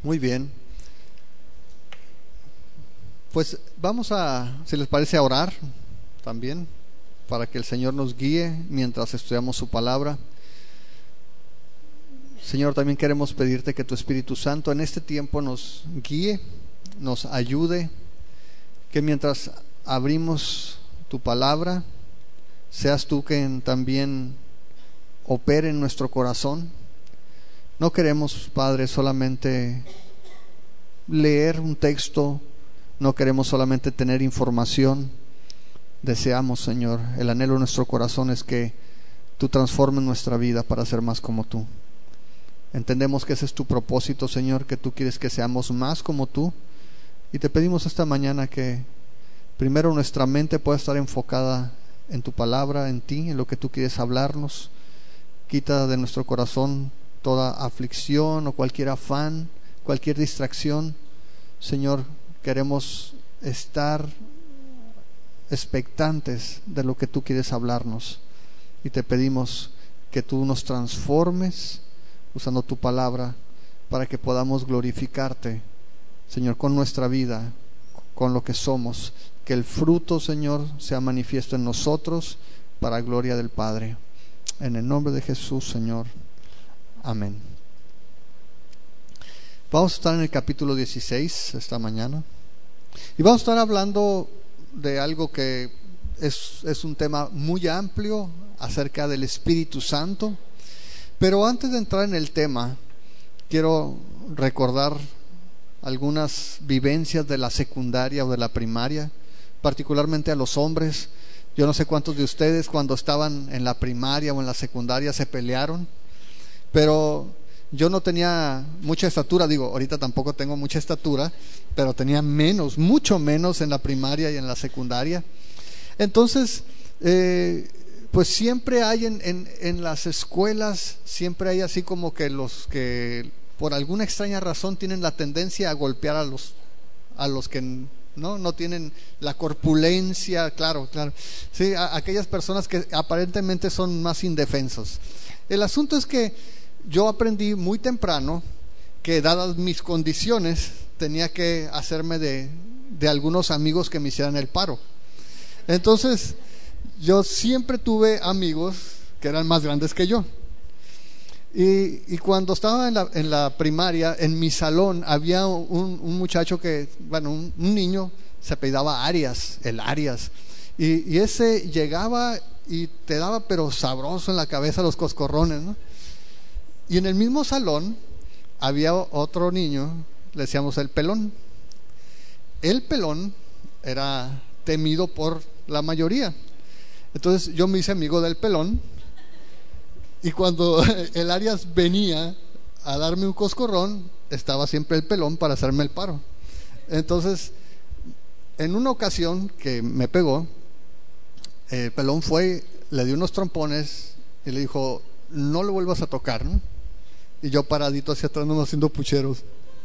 Muy bien. Pues vamos a, si les parece, a orar también para que el Señor nos guíe mientras estudiamos su palabra. Señor, también queremos pedirte que tu Espíritu Santo en este tiempo nos guíe, nos ayude, que mientras abrimos tu palabra, seas tú quien también opere en nuestro corazón. No queremos, Padre, solamente leer un texto, no queremos solamente tener información. Deseamos, Señor, el anhelo de nuestro corazón es que tú transformes nuestra vida para ser más como tú. Entendemos que ese es tu propósito, Señor, que tú quieres que seamos más como tú, y te pedimos esta mañana que primero nuestra mente pueda estar enfocada en tu palabra, en ti, en lo que tú quieres hablarnos. Quita de nuestro corazón toda aflicción o cualquier afán, cualquier distracción. Señor, queremos estar expectantes de lo que tú quieres hablarnos, y te pedimos que tú nos transformes usando tu palabra para que podamos glorificarte, Señor, con nuestra vida, con lo que somos, que el fruto, Señor, sea manifiesto en nosotros para gloria del Padre. En el nombre de Jesús, Señor. Amén. Vamos a estar en el capítulo 16 esta mañana y vamos a estar hablando de algo que es un tema muy amplio acerca del Espíritu Santo. Pero antes de entrar en el tema, quiero recordar algunas vivencias de la secundaria o de la primaria, particularmente a los hombres. Yo no sé cuántos de ustedes cuando estaban en la primaria o en la secundaria se pelearon, pero yo no tenía mucha estatura. Digo, ahorita tampoco tengo mucha estatura, pero tenía menos, mucho menos en la primaria y en la secundaria. Entonces, pues siempre hay en las escuelas, siempre hay así como que los que por alguna extraña razón tienen la tendencia a golpear a los que no tienen la corpulencia, claro, sí, aquellas personas que aparentemente son más indefensos. El asunto es que yo aprendí muy temprano que, dadas mis condiciones, tenía que hacerme de algunos amigos que me hicieran el paro. Entonces yo siempre tuve amigos que eran más grandes que yo, y cuando estaba en la primaria, en mi salón había un muchacho que, bueno, un niño, se apellidaba Arias, el Arias, y ese llegaba y te daba pero sabroso en la cabeza los coscorrones, ¿no? Y en el mismo salón había otro niño, le decíamos el Pelón. El Pelón era temido por la mayoría. Entonces yo me hice amigo del Pelón, y cuando el Arias venía a darme un coscorrón, estaba siempre el Pelón para hacerme el paro. Entonces, en una ocasión que me pegó, el Pelón fue, le dio unos trompones y le dijo: no lo vuelvas a tocar, ¿no? Y yo paradito hacia atrás, no haciendo pucheros.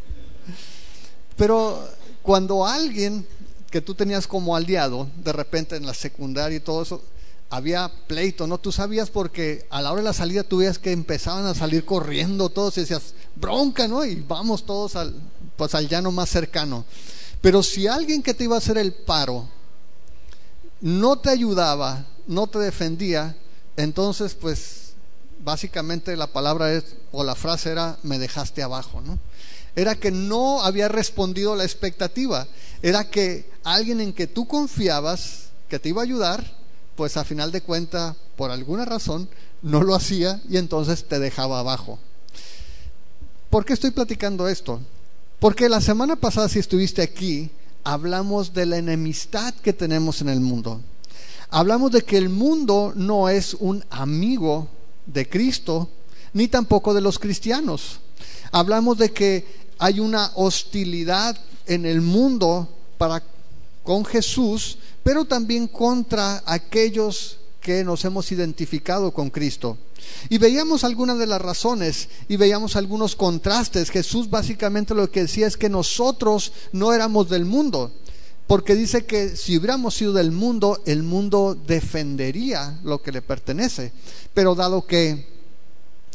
Pero cuando alguien que tú tenías como aliado, de repente en la secundaria y todo eso, había pleito, ¿no? Tú sabías, porque a la hora de la salida tú veías que empezaban a salir corriendo todos y decías: bronca, ¿no? Y vamos todos al llano más cercano. Pero si alguien que te iba a hacer el paro no te ayudaba, no te defendía, entonces pues básicamente la palabra es, o la frase era: me dejaste abajo, ¿no? Era que no había respondido a la expectativa. Era que alguien en que tú confiabas, que te iba a ayudar, pues a final de cuentas, por alguna razón, no lo hacía, y entonces te dejaba abajo. ¿Por qué estoy platicando esto? Porque la semana pasada, si estuviste aquí, hablamos de la enemistad que tenemos en el mundo. Hablamos de que el mundo no es un amigo de Cristo, ni tampoco de los cristianos. Hablamos de que hay una hostilidad en el mundo con Jesús, pero también contra aquellos que nos hemos identificado con Cristo. Y veíamos algunas de las razones y veíamos algunos contrastes. Jesús básicamente lo que decía es que nosotros no éramos del mundo, porque dice que si hubiéramos sido del mundo, el mundo defendería lo que le pertenece. Pero dado que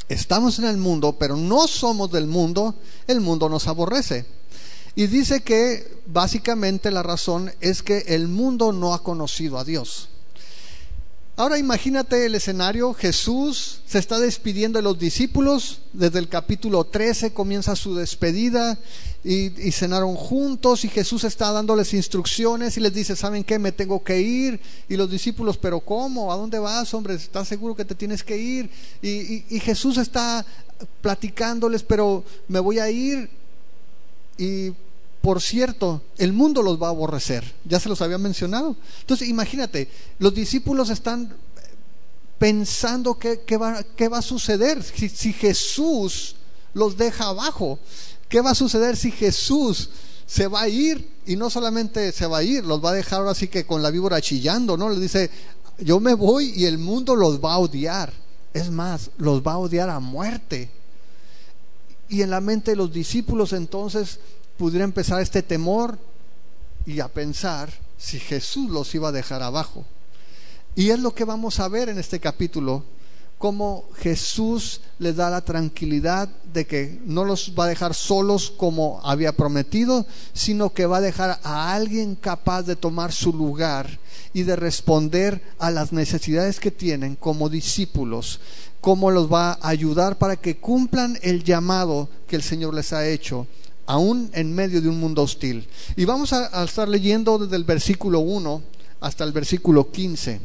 estamos en el mundo, pero no somos del mundo, el mundo nos aborrece. Y dice que básicamente la razón es que el mundo no ha conocido a Dios. Ahora imagínate el escenario. Jesús se está despidiendo de los discípulos. Desde el capítulo 13 comienza su despedida y cenaron juntos, y Jesús está dándoles instrucciones y les dice: ¿saben qué? Me tengo que ir. Y los discípulos: ¿pero cómo? ¿A dónde vas, hombre? ¿Estás seguro que te tienes que ir? Y Jesús está platicándoles: pero me voy a ir, y por cierto, el mundo los va a aborrecer. Ya se los había mencionado. Entonces imagínate, los discípulos están pensando qué va a suceder si Jesús los deja abajo. ¿Qué va a suceder si Jesús se va a ir? Y no solamente se va a ir, los va a dejar ahora sí que con la víbora chillando, ¿no? Les dice: yo me voy y el mundo los va a odiar. Es más, los va a odiar a muerte. Y en la mente de los discípulos entonces pudiera empezar este temor y a pensar si Jesús los iba a dejar abajo. Y es lo que vamos a ver en este capítulo, cómo Jesús les da la tranquilidad de que no los va a dejar solos como había prometido, sino que va a dejar a alguien capaz de tomar su lugar y de responder a las necesidades que tienen como discípulos, cómo los va a ayudar para que cumplan el llamado que el Señor les ha hecho, aún en medio de un mundo hostil. Y vamos a estar leyendo desde el versículo 1 hasta el versículo 15.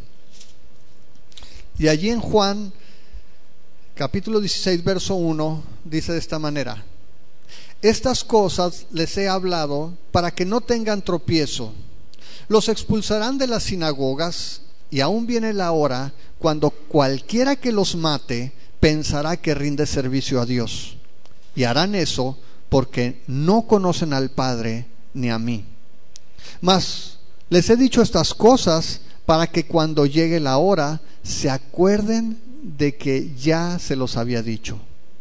Y allí en Juan, capítulo 16, verso 1, dice de esta manera: estas cosas les he hablado para que no tengan tropiezo. Los expulsarán de las sinagogas, y aún viene la hora cuando cualquiera que los mate pensará que rinde servicio a Dios. Y harán eso porque no conocen al Padre ni a mí. Mas les he dicho estas cosas para que cuando llegue la hora se acuerden de que ya se los había dicho.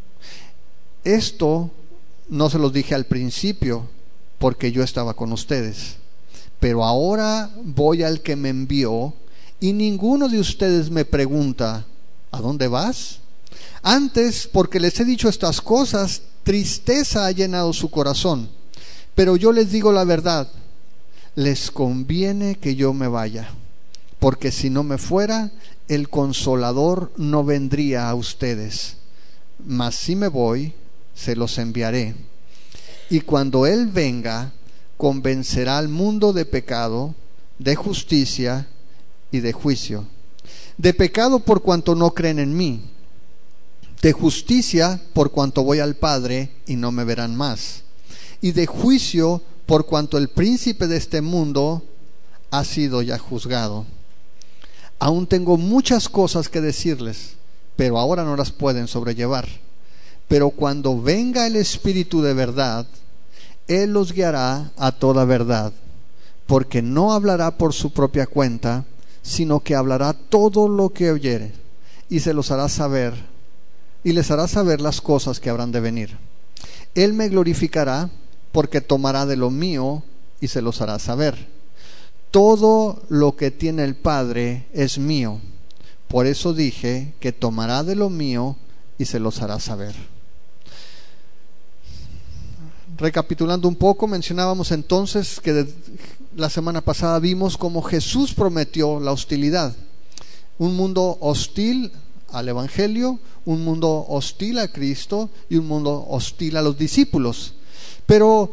Esto no se los dije al principio, porque yo estaba con ustedes. Pero ahora voy al que me envió, y ninguno de ustedes me pregunta: ¿a dónde vas? Antes, porque les he dicho estas cosas, tristeza ha llenado su corazón. Pero yo les digo la verdad: les conviene que yo me vaya, porque si no me fuera, el Consolador no vendría a ustedes. Mas si me voy, se los enviaré. Y cuando Él venga, convencerá al mundo de pecado, de justicia y de juicio. De pecado por cuanto no creen en mí, de justicia por cuanto voy al Padre y no me verán más, y de juicio por cuanto el príncipe de este mundo ha sido ya juzgado. Aún tengo muchas cosas que decirles, pero ahora no las pueden sobrellevar. Pero cuando venga el Espíritu de verdad, Él los guiará a toda verdad, porque no hablará por su propia cuenta, sino que hablará todo lo que oyere, y se los hará saber, y les hará saber las cosas que habrán de venir. Él me glorificará, porque tomará de lo mío y se los hará saber. Todo lo que tiene el Padre es mío. Por eso dije que tomará de lo mío y se los hará saber. Recapitulando un poco, mencionábamos entonces que la semana pasada vimos cómo Jesús prometió la hostilidad. Un mundo hostil al Evangelio, un mundo hostil a Cristo y un mundo hostil a los discípulos. Pero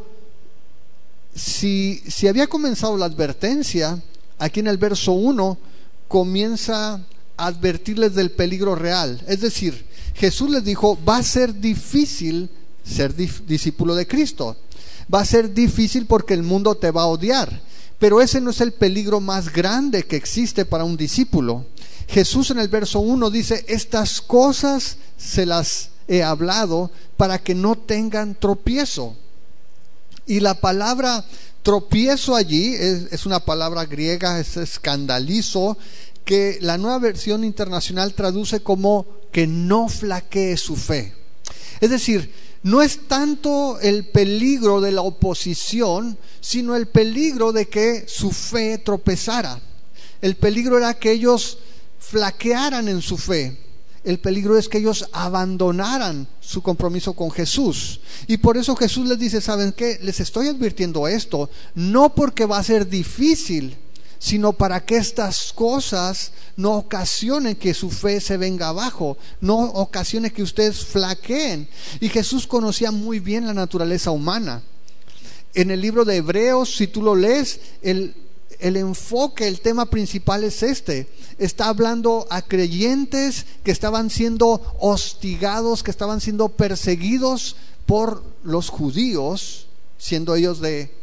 si había comenzado la advertencia, aquí en el verso 1 comienza a advertirles del peligro real. Es decir, Jesús les dijo: va a ser difícil ser discípulo de Cristo. Va a ser difícil porque el mundo te va a odiar. Pero ese no es el peligro más grande que existe para un discípulo. Jesús en el verso 1 dice: estas cosas se las he hablado para que no tengan tropiezo. Y la palabra tropiezo allí es una palabra griega, es escandalizo, que la Nueva Versión Internacional traduce como que no flaquee su fe. Es decir, no es tanto el peligro de la oposición, sino el peligro de que su fe tropezara. El peligro era que ellos flaquearan en su fe. el peligro es que ellos abandonaran su compromiso con Jesús. Y por eso Jesús les dice, ¿saben qué? Les estoy advirtiendo esto, no porque va a ser difícil, sino para que estas cosas no ocasionen que su fe se venga abajo, no ocasionen que ustedes flaqueen. Y Jesús conocía muy bien la naturaleza humana. En el libro de Hebreos, si tú lo lees, el enfoque, el tema principal es este. Está hablando a creyentes que estaban siendo hostigados, que estaban siendo perseguidos por los judíos, siendo ellos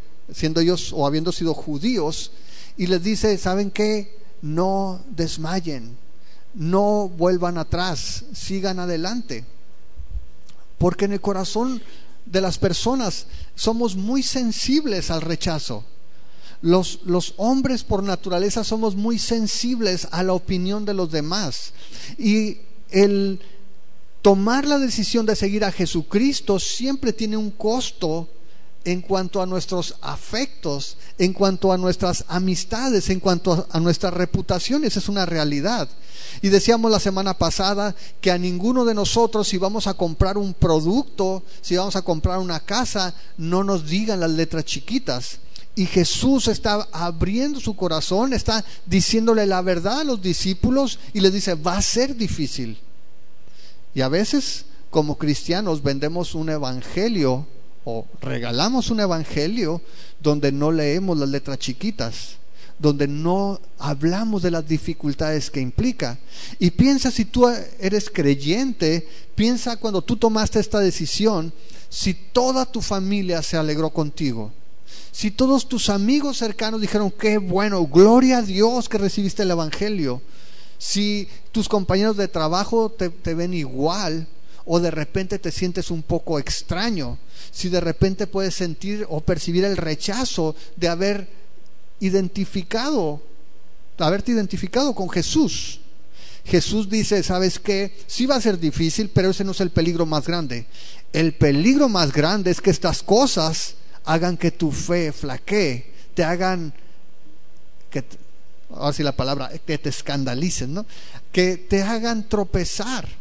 o habiendo sido judíos, y les dice, ¿saben qué? No desmayen, no vuelvan atrás, sigan adelante, porque en el corazón de las personas somos muy sensibles al rechazo. Los hombres por naturaleza somos muy sensibles a la opinión de los demás, y el tomar la decisión de seguir a Jesucristo siempre tiene un costo en cuanto a nuestros afectos, en cuanto a nuestras amistades, en cuanto a nuestras reputaciones. Es una realidad. Y decíamos la semana pasada que a ninguno de nosotros, si vamos a comprar un producto, si vamos a comprar una casa, no nos digan las letras chiquitas. Y Jesús está abriendo su corazón, está diciéndole la verdad a los discípulos y les dice, va a ser difícil. Y a veces, como cristianos, vendemos un evangelio o regalamos un evangelio donde no leemos las letras chiquitas, donde no hablamos de las dificultades que implica. Y piensa, si tú eres creyente, piensa cuando tú tomaste esta decisión, si toda tu familia se alegró contigo, si todos tus amigos cercanos dijeron, qué bueno, gloria a Dios que recibiste el evangelio, si tus compañeros de trabajo te ven igual, o de repente te sientes un poco extraño, si de repente puedes sentir o percibir el rechazo de haberte identificado con Jesús. Jesús dice, ¿sabes qué? Sí va a ser difícil, pero ese no es el peligro más grande. El peligro más grande es que estas cosas hagan que tu fe flaquee, te hagan ahora sí la palabra, que te escandalicen, ¿no? Que te hagan tropezar.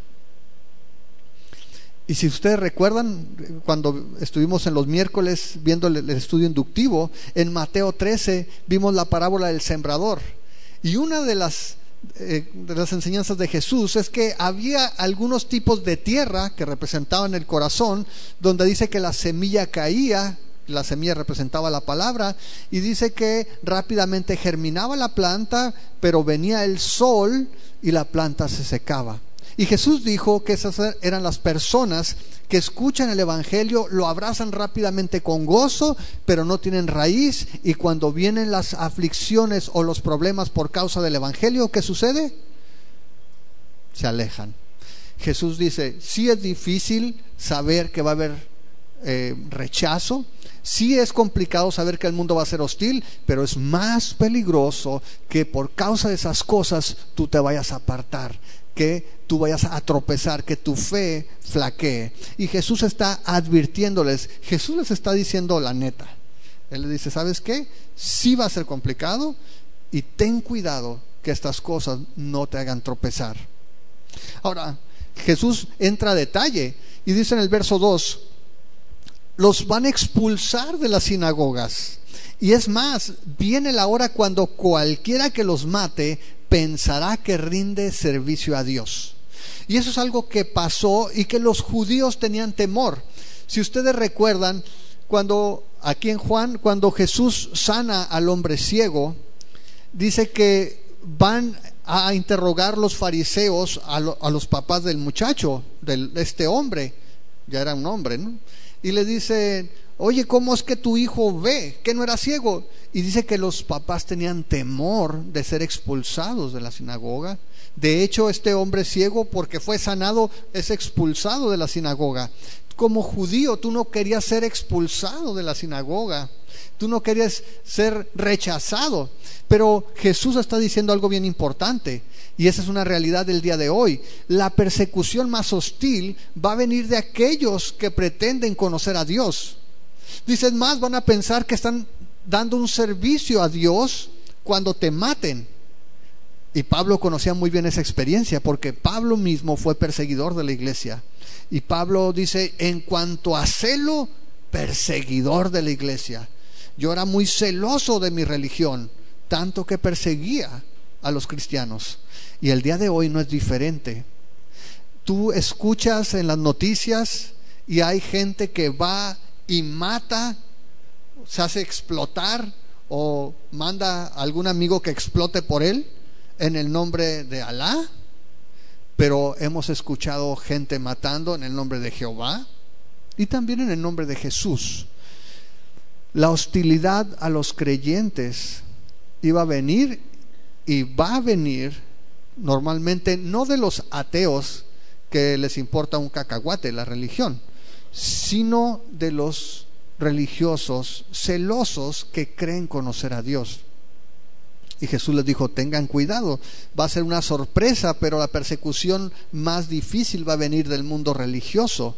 Y si ustedes recuerdan, cuando estuvimos en los miércoles viendo el estudio inductivo, en Mateo 13 vimos la parábola del sembrador. Y una de las enseñanzas de Jesús es que había algunos tipos de tierra que representaban el corazón, donde dice que la semilla caía, la semilla representaba la palabra, y dice que rápidamente germinaba la planta, pero venía el sol y la planta se secaba. Y Jesús dijo que esas eran las personas que escuchan el evangelio, lo abrazan rápidamente con gozo, pero no tienen raíz, y cuando vienen las aflicciones o los problemas por causa del evangelio, ¿qué sucede? Se alejan. Jesús dice, sí es difícil saber que va a haber rechazo, sí es complicado saber que el mundo va a ser hostil, pero es más peligroso que por causa de esas cosas tú te vayas a apartar, que tú vayas a tropezar, que tu fe flaquee. Y Jesús está advirtiéndoles, Jesús les está diciendo la neta. Él les dice, ¿sabes qué? Sí va a ser complicado, y ten cuidado que estas cosas no te hagan tropezar. Ahora, Jesús entra a detalle y dice en el verso 2, los van a expulsar de las sinagogas. Y es más, viene la hora cuando cualquiera que los mate pensará que rinde servicio a Dios. Y eso es algo que pasó y que los judíos tenían temor. Si ustedes recuerdan, aquí en Juan, cuando Jesús sana al hombre ciego, dice que van a interrogar los fariseos a los papás del muchacho, de este hombre, ya era un hombre, ¿no? Y le dicen, oye, ¿cómo es que tu hijo ve? ¿Que no era ciego? Y dice que los papás tenían temor de ser expulsados de la sinagoga. De hecho, este hombre ciego, porque fue sanado, es expulsado de la sinagoga. Como judío, tú no querías ser expulsado de la sinagoga, tú no querías ser rechazado. Pero Jesús está diciendo algo bien importante, y esa es una realidad del día de hoy. La persecución más hostil va a venir de aquellos que pretenden conocer a Dios. Dicen más, van a pensar que están dando un servicio a Dios cuando te maten. Y Pablo conocía muy bien esa experiencia, porque Pablo mismo fue perseguidor de la iglesia. Y Pablo dice, en cuanto a celo, perseguidor de la iglesia. Yo era muy celoso de mi religión, tanto que perseguía a los cristianos. Y el día de hoy no es diferente. Tú escuchas en las noticias y hay gente que va y mata, se hace explotar o manda a algún amigo que explote por él en el nombre de Alá. Pero hemos escuchado gente matando en el nombre de Jehová y también en el nombre de Jesús. La hostilidad a los creyentes iba a venir y va a venir normalmente no de los ateos que les importa un cacahuate la religión, sino de los religiosos celosos que creen conocer a Dios. Y Jesús les dijo, tengan cuidado, va a ser una sorpresa, pero la persecución más difícil va a venir del mundo religioso.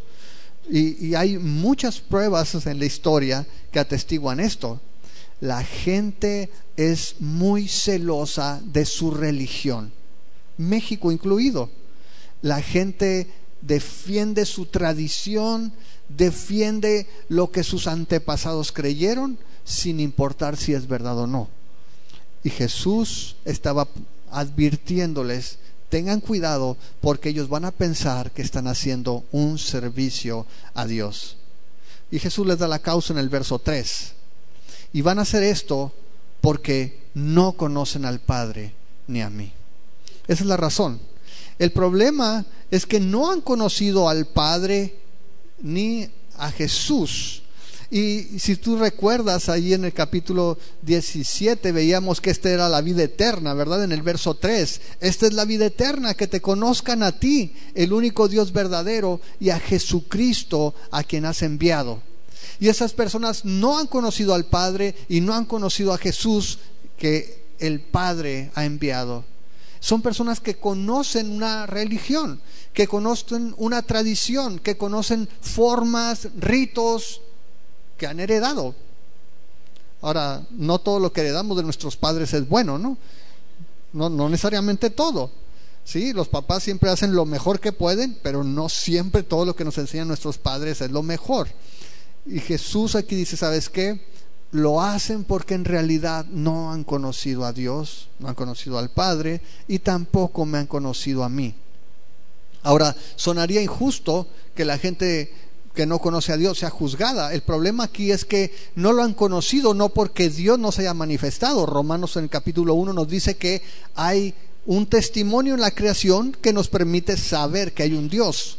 Y hay muchas pruebas en la historia que atestiguan esto. La gente es muy celosa de su religión, México incluido. La gente defiende su tradición, defiende lo que sus antepasados creyeron, sin importar si es verdad o no. Y Jesús estaba advirtiéndoles, tengan cuidado, porque ellos van a pensar que están haciendo un servicio a Dios. Y Jesús les da la causa en el verso 3. Y van a hacer esto porque no conocen al Padre ni a mí. Esa es la razón. El problema es que no han conocido al Padre ni a Jesús. Y si tú recuerdas, allí en el capítulo 17 veíamos que esta era la vida eterna, ¿verdad? En el verso 3, esta es la vida eterna, que te conozcan a ti, el único Dios verdadero, y a Jesucristo, a quien has enviado. Y esas personas no han conocido al Padre y no han conocido a Jesús, que el Padre ha enviado. Son personas que conocen una religión, que conocen una tradición, que conocen formas, ritos que han heredado. Ahora, no todo lo que heredamos de nuestros padres es bueno, ¿no? No necesariamente todo. Sí, los papás siempre hacen lo mejor que pueden, pero no siempre todo lo que nos enseñan nuestros padres es lo mejor. Y Jesús aquí dice, ¿sabes qué? Lo hacen porque en realidad no han conocido a Dios, no han conocido al Padre y tampoco me han conocido a mí. Ahora, sonaría injusto que la gente que no conoce a Dios sea juzgada. El problema aquí es que no lo han conocido, no porque Dios no se haya manifestado. Romanos en el capítulo 1 nos dice que hay un testimonio en la creación que nos permite saber que hay un Dios.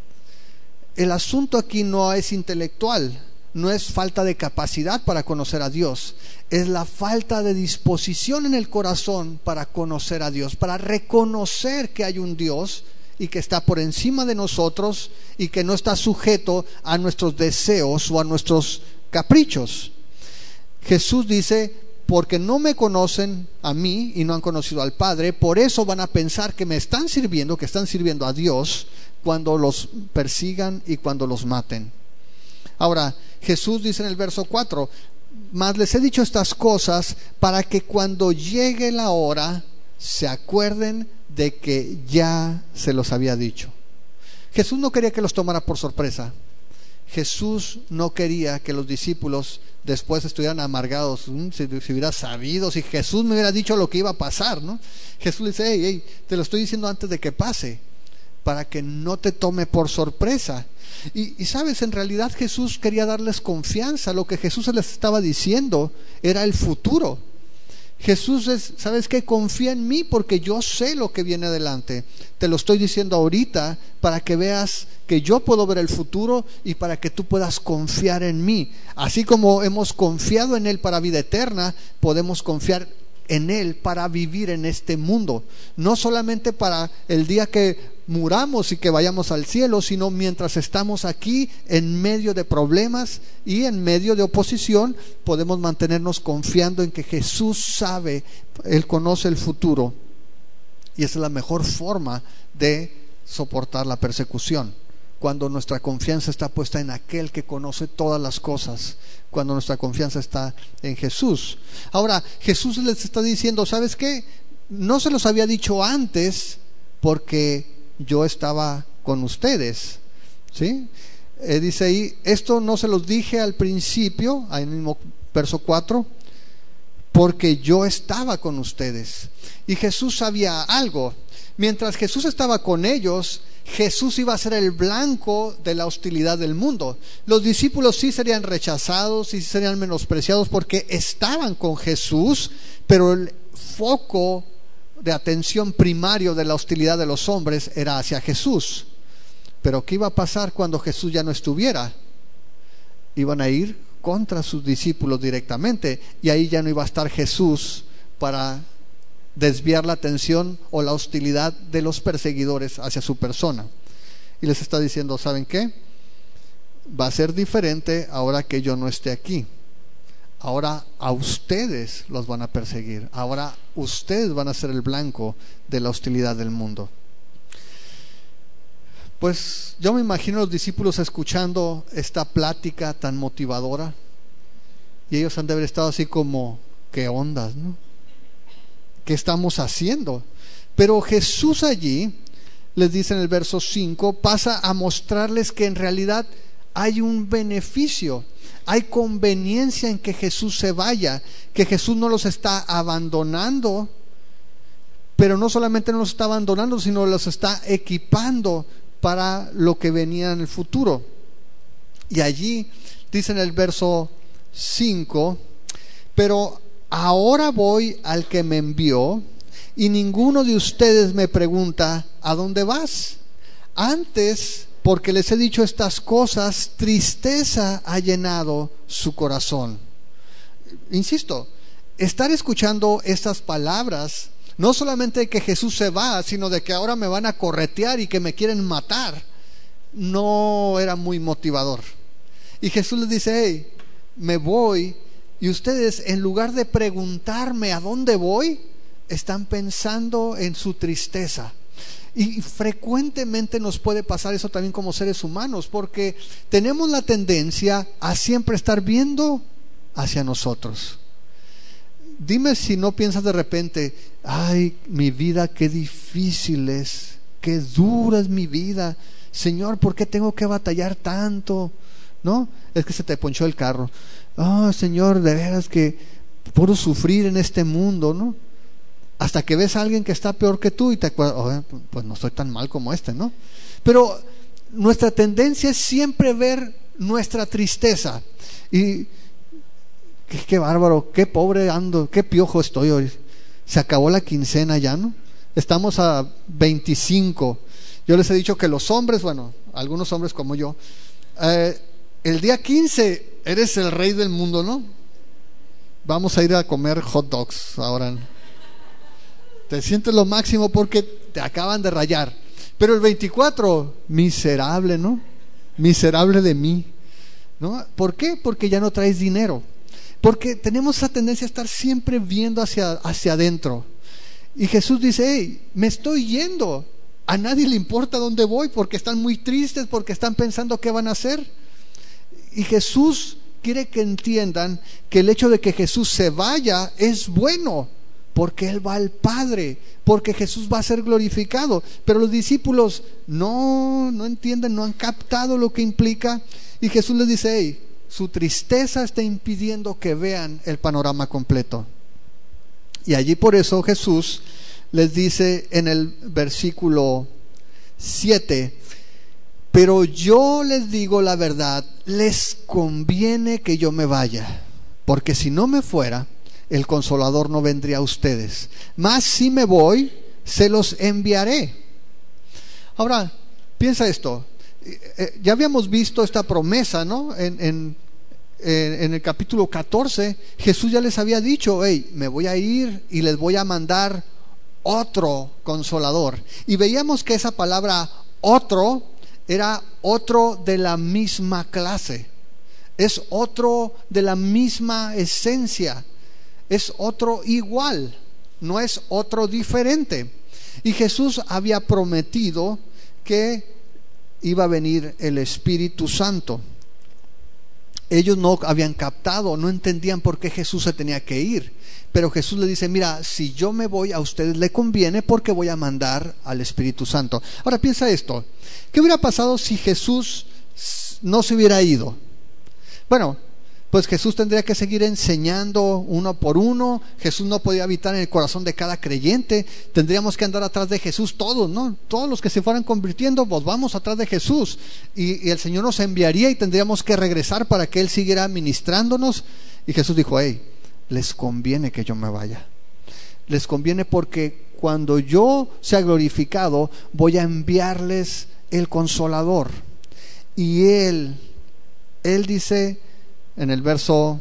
El asunto aquí no es intelectual, no es falta de capacidad para conocer a Dios, es la falta de disposición en el corazón para conocer a Dios, para reconocer que hay un Dios y que está por encima de nosotros y que no está sujeto a nuestros deseos o a nuestros caprichos. Jesús dice, porque no me conocen a mí y no han conocido al Padre, por eso van a pensar que me están sirviendo, que están sirviendo a Dios cuando los persigan y cuando los maten. Ahora, Jesús dice en el verso 4, mas les he dicho estas cosas para que cuando llegue la hora se acuerden de que ya se los había dicho. Jesús no quería que los tomara por sorpresa. Jesús no quería que los discípulos después estuvieran amargados. Si hubiera sabido, si Jesús me hubiera dicho lo que iba a pasar, ¿no? Jesús le dice, hey, te lo estoy diciendo antes de que pase, para que no te tome por sorpresa. Y sabes, en realidad Jesús quería darles confianza. Lo que Jesús les estaba diciendo era el futuro. Jesús es, ¿sabes qué? Confía en mí porque yo sé lo que viene adelante. Te lo estoy diciendo ahorita para que veas que yo puedo ver el futuro y para que tú puedas confiar en mí. Así como hemos confiado en Él para vida eterna, podemos confiar en Él para vivir en este mundo. No solamente para el día que muramos y que vayamos al cielo, sino mientras estamos aquí en medio de problemas y en medio de oposición, podemos mantenernos confiando en que Jesús sabe, Él conoce el futuro, y esa es la mejor forma de soportar la persecución, cuando nuestra confianza está puesta en aquel que conoce todas las cosas, cuando nuestra confianza está en Jesús. Ahora, Jesús les está diciendo, ¿sabes qué? no se los había dicho antes porque yo estaba con ustedes, ¿sí? Dice ahí, esto no se los dije al principio, ahí en el mismo verso 4, porque yo estaba con ustedes. Y Jesús sabía algo. Mientras Jesús estaba con ellos, Jesús iba a ser el blanco de la hostilidad del mundo. Los discípulos sí serían rechazados, sí serían menospreciados porque estaban con Jesús, pero el foco de atención primario de la hostilidad de los hombres era hacia Jesús. Pero ¿qué iba a pasar cuando Jesús ya no estuviera? Iban a ir contra sus discípulos directamente, y ahí ya no iba a estar Jesús para desviar la atención o la hostilidad de los perseguidores hacia su persona. Y les está diciendo, ¿saben qué? Va a ser diferente ahora que yo no esté aquí. Ahora a ustedes los van a perseguir. Ahora ustedes van a ser el blanco de la hostilidad del mundo. Pues yo me imagino a los discípulos escuchando esta plática tan motivadora, y ellos han de haber estado así como, ¿qué ondas, no? ¿Qué estamos haciendo? Pero Jesús allí les dice en el verso 5, pasa a mostrarles que en realidad hay un beneficio, hay conveniencia en que Jesús se vaya, que Jesús no los está abandonando, pero no solamente no los está abandonando, sino los está equipando para lo que venía en el futuro. Y allí dice en el verso 5, pero ahora voy al que me envió, y ninguno de ustedes me pregunta, ¿a dónde vas? Antes, porque les he dicho estas cosas, tristeza ha llenado su corazón. Insisto, estar escuchando estas palabras, no solamente de que Jesús se va, sino de que ahora me van a corretear y que me quieren matar, no era muy motivador. Y Jesús les dice, hey, me voy, y ustedes en lugar de preguntarme a dónde voy, están pensando en su tristeza. Y frecuentemente nos puede pasar eso también como seres humanos, porque tenemos la tendencia a siempre estar viendo hacia nosotros. Dime si no piensas de repente, ay, mi vida qué difícil es, qué dura es mi vida, Señor, ¿por qué tengo que batallar tanto? ¿No? Es que se te ponchó el carro. Oh, Señor, de veras que puro sufrir en este mundo, ¿no? Hasta que ves a alguien que está peor que tú y te acuerdas, oh, pues no estoy tan mal como este, ¿no? Pero nuestra tendencia es siempre ver nuestra tristeza. Y qué bárbaro, qué pobre ando, qué piojo estoy hoy. Se acabó la quincena ya, ¿no? Estamos a 25. Yo les he dicho que los hombres, bueno, algunos hombres como yo, el día 15 eres el rey del mundo, ¿no? Vamos a ir a comer hot dogs ahora. Te sientes lo máximo porque te acaban de rayar. Pero el 24, miserable, ¿no? Miserable de mí, ¿no? ¿Por qué? Porque ya no traes dinero. Porque tenemos esa tendencia a estar siempre viendo hacia adentro. Y Jesús dice, hey, me estoy yendo. A nadie le importa dónde voy porque están muy tristes, porque están pensando qué van a hacer. Y Jesús quiere que entiendan que el hecho de que Jesús se vaya es bueno, porque Él va al Padre, porque Jesús va a ser glorificado. Pero los discípulos no entienden, no han captado lo que implica. Y Jesús les dice, hey, su tristeza está impidiendo que vean el panorama completo. Y allí por eso Jesús les dice en el versículo 7, pero yo les digo la verdad, les conviene que yo me vaya, porque si no me fuera, el Consolador no vendría a ustedes, mas si me voy, se los enviaré. Ahora, piensa esto, ya habíamos visto esta promesa, ¿no? En el capítulo 14, Jesús ya les había dicho, hey, me voy a ir y les voy a mandar otro Consolador. Y veíamos que esa palabra otro era otro de la misma clase, es otro de la misma esencia, es otro igual, no es otro diferente. Y Jesús había prometido que iba a venir el Espíritu Santo. ellos no habían captado, no entendían por qué Jesús se tenía que ir. Pero Jesús le dice, mira, si yo me voy, a ustedes le conviene porque voy a mandar al Espíritu Santo. Ahora piensa esto, ¿qué hubiera pasado si Jesús no se hubiera ido? Bueno, pues Jesús tendría que seguir enseñando uno por uno. Jesús no podía habitar en el corazón de cada creyente. Tendríamos que andar atrás de Jesús todos, ¿no? Todos los que se fueran convirtiendo, pues vamos atrás de Jesús. Y el Señor nos enviaría y tendríamos que regresar para que Él siguiera ministrándonos. Y Jesús dijo, hey, les conviene que yo me vaya. Les conviene porque cuando yo sea glorificado, voy a enviarles el Consolador. Y Él dice en el verso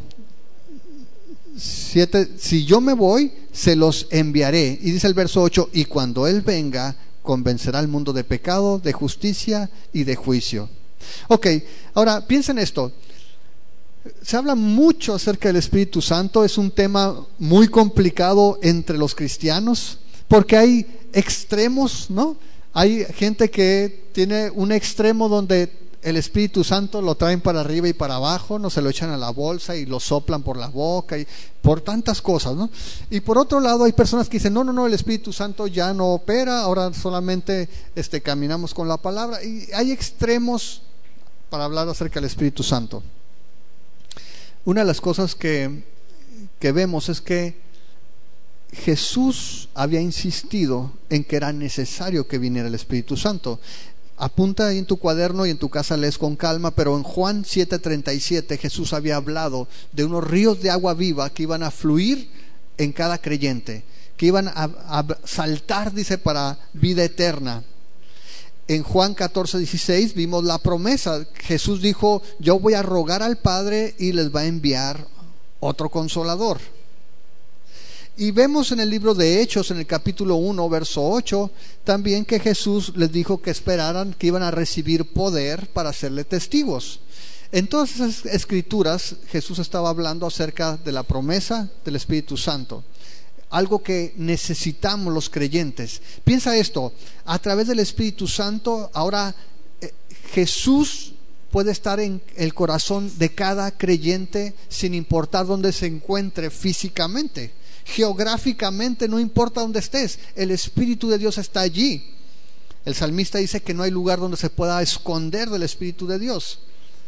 7, si yo me voy, se los enviaré. Y dice el verso 8, y cuando Él venga, convencerá al mundo de pecado, de justicia y de juicio. Ok, ahora piensa en esto. Se habla mucho acerca del Espíritu Santo. Es un tema muy complicado entre los cristianos porque hay extremos, ¿no? Hay gente que tiene un extremo donde el Espíritu Santo lo traen para arriba y para abajo, no se lo echan a la bolsa y lo soplan por la boca y por tantas cosas, ¿no? Y por otro lado hay personas que dicen, no, el Espíritu Santo ya no opera, ahora solamente caminamos con la palabra. Y hay extremos para hablar acerca del Espíritu Santo. Una de las cosas que vemos es que Jesús había insistido en que era necesario que viniera el Espíritu Santo. Apunta ahí en tu cuaderno y en tu casa lees con calma, pero en Juan 7:37 Jesús había hablado de unos ríos de agua viva que iban a fluir en cada creyente, que iban a saltar, dice, para vida eterna. En Juan 14:16 vimos la promesa. Jesús dijo, yo voy a rogar al Padre y les va a enviar otro Consolador. Y vemos en el libro de Hechos, en el capítulo 1, verso 8, también que Jesús les dijo que esperaran, que iban a recibir poder para serle testigos. En todas esas escrituras Jesús estaba hablando acerca de la promesa del Espíritu Santo, algo que necesitamos los creyentes. Piensa esto, a través del Espíritu Santo ahora Jesús puede estar en el corazón de cada creyente sin importar dónde se encuentre físicamente, geográficamente, no importa dónde estés, el Espíritu de Dios está allí. El salmista dice que no hay lugar donde se pueda esconder del Espíritu de Dios.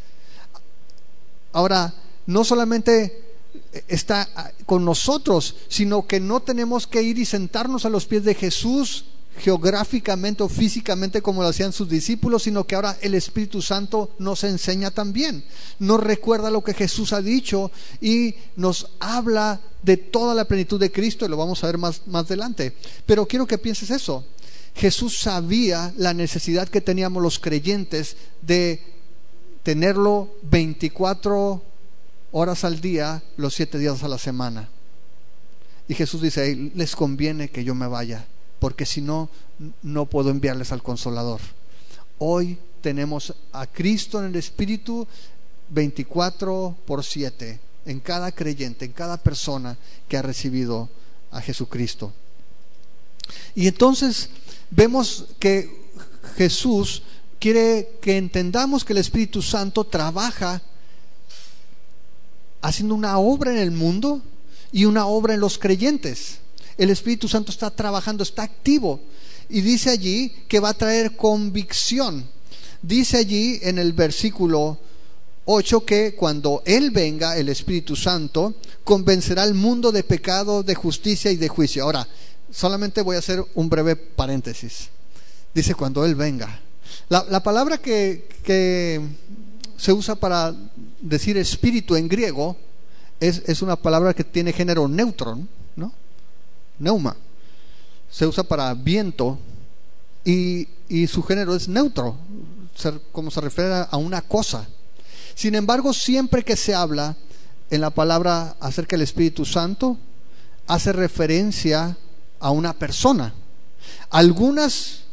Ahora, no solamente está con nosotros, sino que no tenemos que ir y sentarnos a los pies de Jesús geográficamente o físicamente como lo hacían sus discípulos, sino que ahora el Espíritu Santo nos enseña también, nos recuerda lo que Jesús ha dicho y nos habla de toda la plenitud de Cristo, y lo vamos a ver más adelante. Pero quiero que pienses eso. Jesús sabía la necesidad que teníamos los creyentes de tenerlo 24 horas al día, los 7 días a la semana. Y Jesús dice, hey, les conviene que yo me vaya, porque si no, no puedo enviarles al Consolador. Hoy tenemos a Cristo en el Espíritu 24/7 en cada creyente, en cada persona que ha recibido a Jesucristo. Y entonces vemos que Jesús quiere que entendamos que el Espíritu Santo trabaja haciendo una obra en el mundo y una obra en los creyentes. El Espíritu Santo está trabajando, está activo, y dice allí que va a traer convicción. Dice allí en el versículo 8 que cuando Él venga, el Espíritu Santo, convencerá al mundo de pecado, de justicia y de juicio. Ahora, solamente voy a hacer un breve paréntesis. Dice cuando Él venga. La palabra que se usa para decir espíritu en griego es una palabra que tiene género neutro, ¿no? Neuma. Se usa para viento y su género es neutro, como se refiere a una cosa. Sin embargo, siempre que se habla en la palabra acerca del Espíritu Santo, hace referencia a una persona. Algunas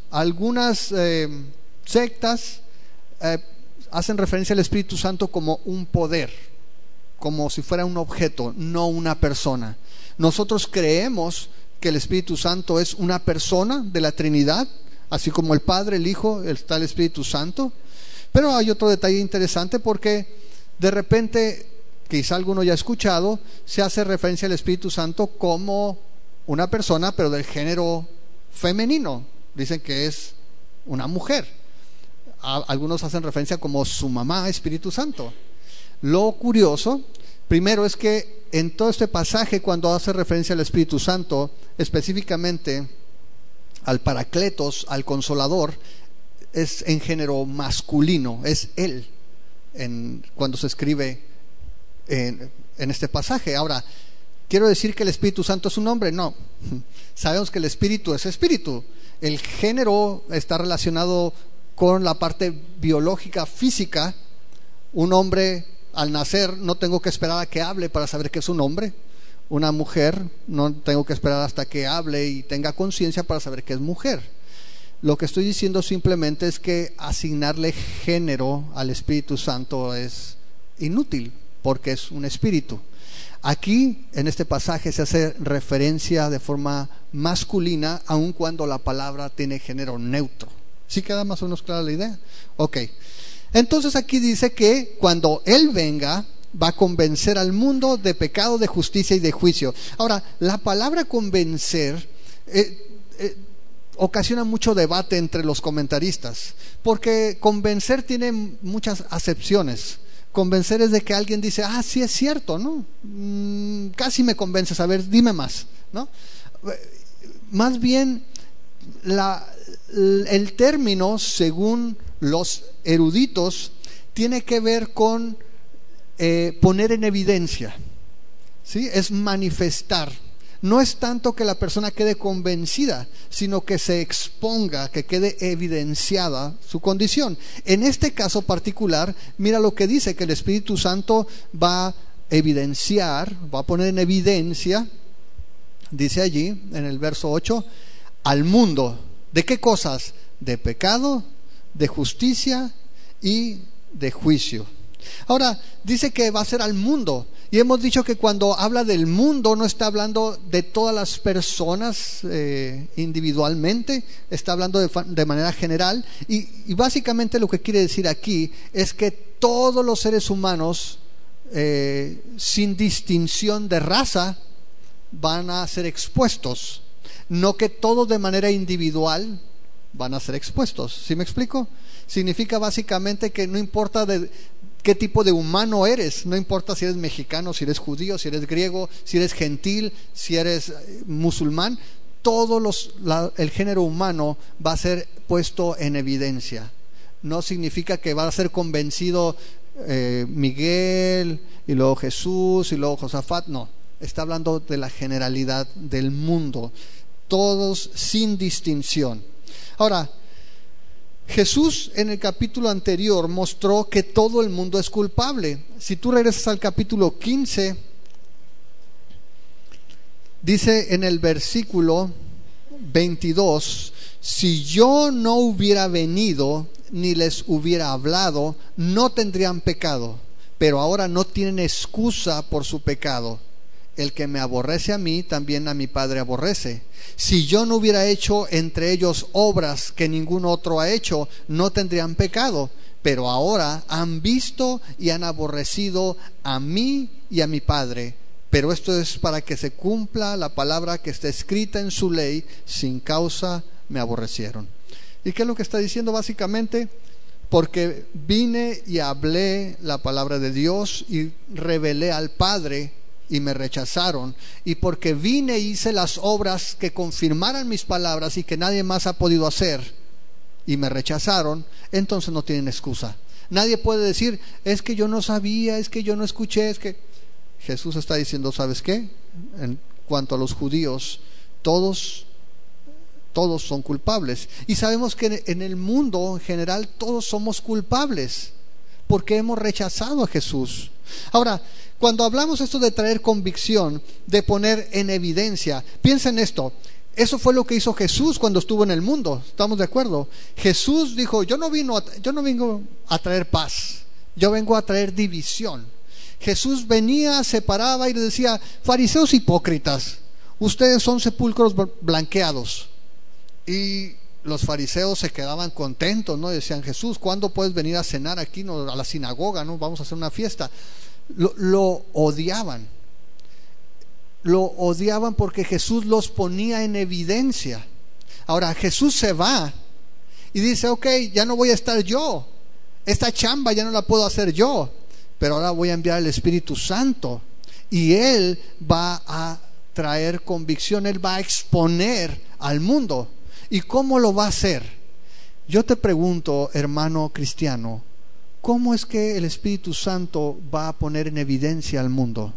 sectas hacen referencia al Espíritu Santo como un poder, como si fuera un objeto, no una persona. Nosotros creemos que el Espíritu Santo es una persona de la Trinidad, así como el Padre, el Hijo, está el Espíritu Santo. Pero hay otro detalle interesante, porque de repente, quizá alguno ya ha escuchado, se hace referencia al Espíritu Santo como una persona, pero del género femenino. Dicen que es una mujer. Algunos hacen referencia como su mamá, Espíritu Santo. Lo curioso, primero, es que en todo este pasaje, cuando hace referencia al Espíritu Santo, específicamente al Paracletos, al Consolador, es en género masculino, es él, cuando se escribe en este pasaje. Ahora, ¿quiero decir que el Espíritu Santo es un hombre? No. Sabemos que el Espíritu es Espíritu. El género está relacionado con la parte biológica, física. Un hombre, al nacer, no tengo que esperar a que hable para saber que es un hombre. Una mujer, no tengo que esperar hasta que hable y tenga conciencia para saber que es mujer. Lo que estoy diciendo simplemente es que asignarle género al Espíritu Santo es inútil, porque es un espíritu. Aquí, en este pasaje, se hace referencia de forma masculina, aun cuando la palabra tiene género neutro. ¿Sí queda más o menos clara la idea? Ok. Entonces aquí dice que cuando Él venga, va a convencer al mundo de pecado, de justicia y de juicio. Ahora, la palabra convencer ocasiona mucho debate entre los comentaristas, porque convencer tiene muchas acepciones. Convencer es de que alguien dice, sí es cierto, ¿no? Casi me convences, a ver, dime más, ¿no? Más bien, el término, según los eruditos, tiene que ver con poner en evidencia, ¿sí? Es manifestar. No es tanto que la persona quede convencida, sino que se exponga, que quede evidenciada su condición. En este caso particular, mira lo que dice, que el Espíritu Santo va a evidenciar, va a poner en evidencia, dice allí en el verso 8, al mundo. ¿De qué cosas? De pecado, de justicia y de juicio. Ahora, dice que va a ser al mundo. Y hemos dicho que cuando habla del mundo no está hablando de todas las personas individualmente, está hablando de manera general. Y básicamente lo que quiere decir aquí es que todos los seres humanos, sin distinción de raza, van a ser expuestos. No que todos de manera individual van a ser expuestos. ¿Sí me explico? Significa básicamente que no importa qué tipo de humano eres, no importa si eres mexicano, si eres judío, si eres griego, si eres gentil, si eres musulmán, el género humano va a ser puesto en evidencia. No significa que va a ser convencido Miguel y luego Jesús y luego Josafat, no, está hablando de la generalidad del mundo, todos sin distinción. Ahora, Jesús en el capítulo anterior mostró que todo el mundo es culpable. Si tú regresas al capítulo 15, dice en el versículo 22, si yo no hubiera venido ni les hubiera hablado, no tendrían pecado, pero ahora no tienen excusa por su pecado. El que me aborrece a mí, también a mi Padre aborrece. Si yo no hubiera hecho entre ellos obras que ningún otro ha hecho, no tendrían pecado. Pero ahora han visto y han aborrecido a mí y a mi Padre. Pero esto es para que se cumpla la palabra que está escrita en su ley: sin causa me aborrecieron. ¿Y qué es lo que está diciendo básicamente? Porque vine y hablé la palabra de Dios y revelé al Padre, y me rechazaron, y porque vine e hice las obras que confirmaran mis palabras y que nadie más ha podido hacer, y me rechazaron, entonces no tienen excusa. Nadie puede decir, es que yo no sabía, es que yo no escuché, es que... Jesús está diciendo, ¿sabes qué? En cuanto a los judíos, todos son culpables, y sabemos que en el mundo en general todos somos culpables, porque hemos rechazado a Jesús. Ahora, cuando hablamos esto de traer convicción, de poner en evidencia, piensa en esto. Eso fue lo que hizo Jesús cuando estuvo en el mundo. ¿Estamos de acuerdo? Jesús dijo, yo no vengo a traer paz, yo vengo a traer división. Jesús venía, se paraba y le decía, fariseos hipócritas, ustedes son sepulcros blanqueados. Y los fariseos se quedaban contentos, ¿no? Decían: Jesús, ¿cuándo puedes venir a cenar aquí, ¿no? A la sinagoga, ¿no? Vamos a hacer una fiesta. Lo odiaban. Lo odiaban porque Jesús los ponía en evidencia. Ahora Jesús se va y dice: ok, ya no voy a estar yo, esta chamba ya no la puedo hacer yo, pero ahora voy a enviar al Espíritu Santo y Él va a traer convicción, Él va a exponer al mundo. ¿Y cómo lo va a hacer? Yo te pregunto, hermano cristiano, ¿cómo es que el Espíritu Santo va a poner en evidencia al mundo?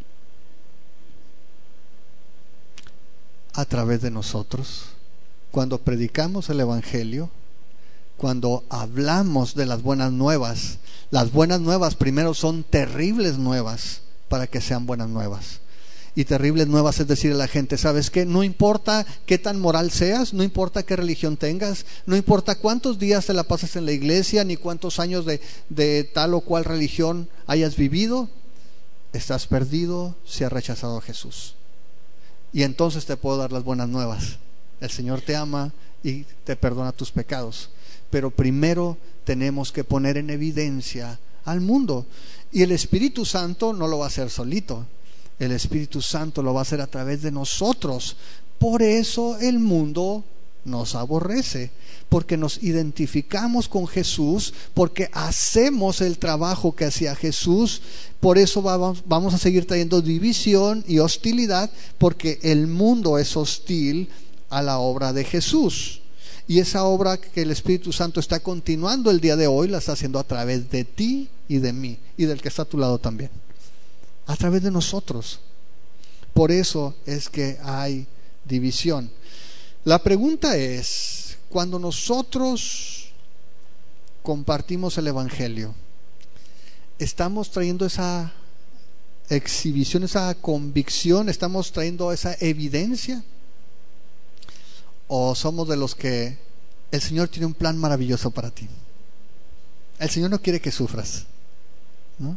A través de nosotros. Cuando predicamos el Evangelio, cuando hablamos de las buenas nuevas primero son terribles nuevas para que sean buenas nuevas. Y terribles nuevas es decir a la gente: ¿sabes qué? No importa qué tan moral seas, no importa qué religión tengas, no importa cuántos días te la pases en la iglesia, ni cuántos años de tal o cual religión hayas vivido, estás perdido si has rechazado a Jesús. Y entonces te puedo dar las buenas nuevas. El Señor te ama y te perdona tus pecados. Pero primero tenemos que poner en evidencia al mundo. Y el Espíritu Santo no lo va a hacer solito. El Espíritu Santo lo va a hacer a través de nosotros. Por eso el mundo nos aborrece, porque nos identificamos con Jesús, porque hacemos el trabajo que hacía Jesús. Por eso vamos a seguir trayendo división y hostilidad, porque el mundo es hostil a la obra de Jesús. Y esa obra que el Espíritu Santo está continuando el día de hoy, la está haciendo a través de ti y de mí, y del que está a tu lado también, a través de nosotros. Por eso es que hay división. La pregunta es: cuando nosotros compartimos el Evangelio, ¿estamos trayendo esa exhibición, esa convicción? ¿Estamos trayendo esa evidencia? ¿O somos de los que el Señor tiene un plan maravilloso para ti? El Señor no quiere que sufras, ¿no?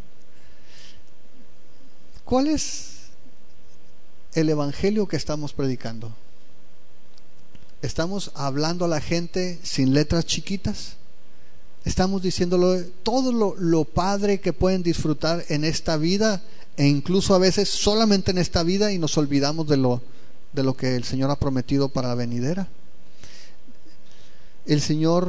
¿Cuál es el Evangelio que estamos predicando? ¿Estamos hablando a la gente sin letras chiquitas? ¿Estamos diciéndole todo lo padre que pueden disfrutar en esta vida, e incluso a veces solamente en esta vida, y nos olvidamos de lo que el Señor ha prometido para la venidera? El Señor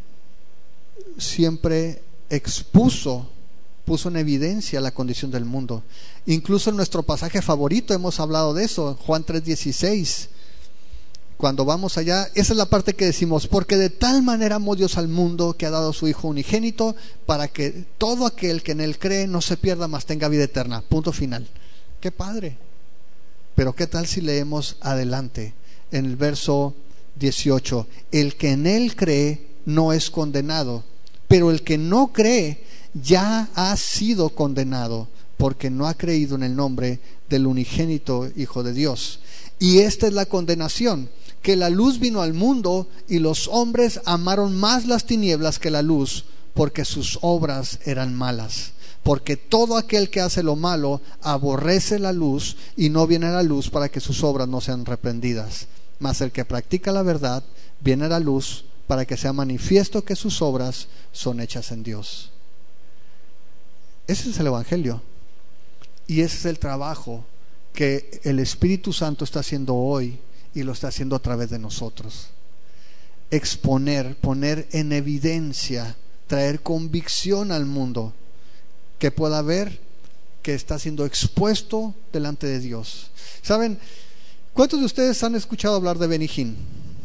siempre puso en evidencia la condición del mundo. Incluso en nuestro pasaje favorito hemos hablado de eso, en Juan 3:16. Cuando vamos allá, esa es la parte que decimos: porque de tal manera amó Dios al mundo, que ha dado a su Hijo unigénito, para que todo aquel que en Él cree no se pierda, mas tenga vida eterna. Punto final. ¡Qué padre! Pero ¿qué tal si leemos adelante en el verso 18? El que en Él cree no es condenado, pero el que no cree ya ha sido condenado, porque no ha creído en el nombre del unigénito Hijo de Dios. Y esta es la condenación: que la luz vino al mundo, y los hombres amaron más las tinieblas que la luz, porque sus obras eran malas. Porque todo aquel que hace lo malo aborrece la luz y no viene a la luz, para que sus obras no sean reprendidas. Mas el que practica la verdad viene a la luz, para que sea manifiesto que sus obras son hechas en Dios. Ese es el Evangelio, y ese es el trabajo que el Espíritu Santo está haciendo hoy, y lo está haciendo a través de nosotros. Exponer, poner en evidencia, traer convicción al mundo, que pueda ver que está siendo expuesto delante de Dios. ¿Saben? ¿Cuántos de ustedes han escuchado hablar de Benny Hinn?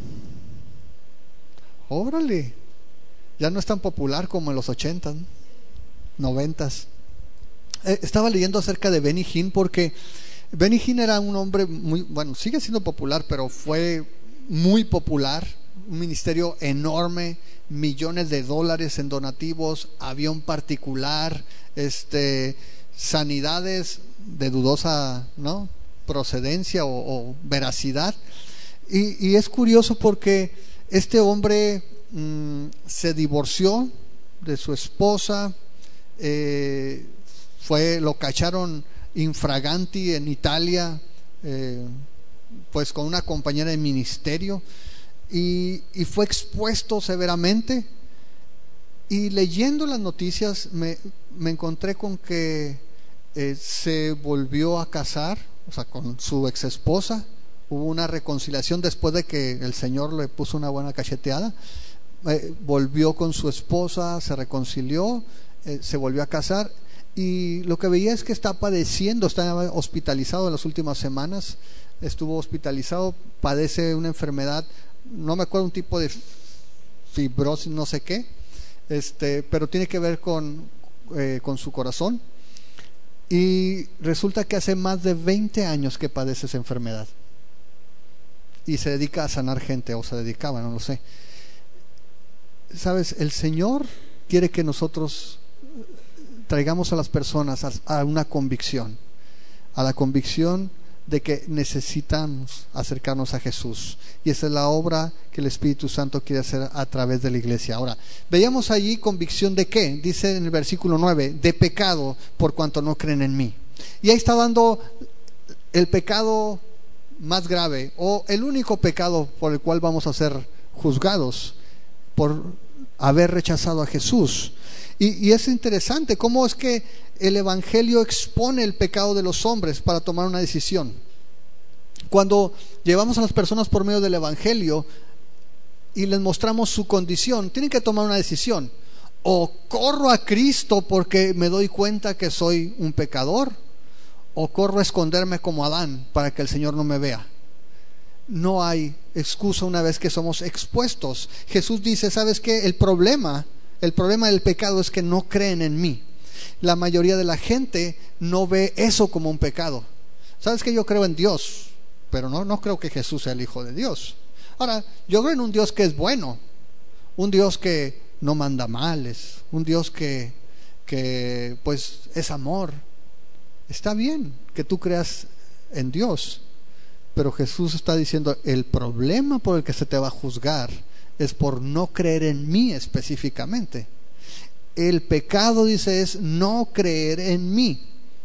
Órale, ya no es tan popular como en los 80s, 90s. Estaba leyendo acerca de Benny Hinn, porque Benny Hinn era un hombre muy, bueno, sigue siendo popular, pero fue muy popular. Un ministerio enorme, millones de dólares en donativos, avión particular, sanidades de dudosa, ¿no?, procedencia o veracidad. Y es curioso porque este hombre se divorció de su esposa, lo cacharon infraganti en Italia, pues con una compañera de ministerio, y fue expuesto severamente. Y leyendo las noticias me encontré con que se volvió a casar, o sea, con su ex esposa. Hubo una reconciliación después de que el Señor le puso una buena cacheteada. Volvió con su esposa, se reconcilió, se volvió a casar. Y lo que veía es que está padeciendo, está hospitalizado en las últimas semanas. Estuvo hospitalizado, padece una enfermedad, no me acuerdo, un tipo de fibrosis, no sé qué, pero tiene que ver con su corazón. Y resulta que hace más de 20 años que padece esa enfermedad y se dedica a sanar gente, o se dedicaba, no lo sé. Sabes, el Señor quiere que nosotros traigamos a las personas a una convicción, a la convicción de que necesitamos acercarnos a Jesús, y esa es la obra que el Espíritu Santo quiere hacer a través de la iglesia. Ahora, veíamos allí convicción de qué, dice en el versículo 9, de pecado por cuanto no creen en mí. Y ahí está dando el pecado más grave, o el único pecado por el cual vamos a ser juzgados, por haber rechazado a Jesús. Y es interesante cómo es que el Evangelio expone el pecado de los hombres para tomar una decisión. Cuando llevamos a las personas por medio del Evangelio y les mostramos su condición, tienen que tomar una decisión: o corro a Cristo porque me doy cuenta que soy un pecador, o corro a esconderme como Adán para que el Señor no me vea. No hay excusa una vez que somos expuestos. Jesús dice: ¿sabes qué? El problema del pecado es que no creen en mí. La mayoría de la gente no ve eso como un pecado. ¿Sabes qué? Yo creo en Dios, pero no creo que Jesús sea el Hijo de Dios. Ahora, yo creo en un Dios que es bueno, un Dios que no manda males, un Dios que pues es amor. Está bien que tú creas en Dios, pero Jesús está diciendo: el problema por el que se te va a juzgar es por no creer en mí específicamente. El pecado, dice, es no creer en mí.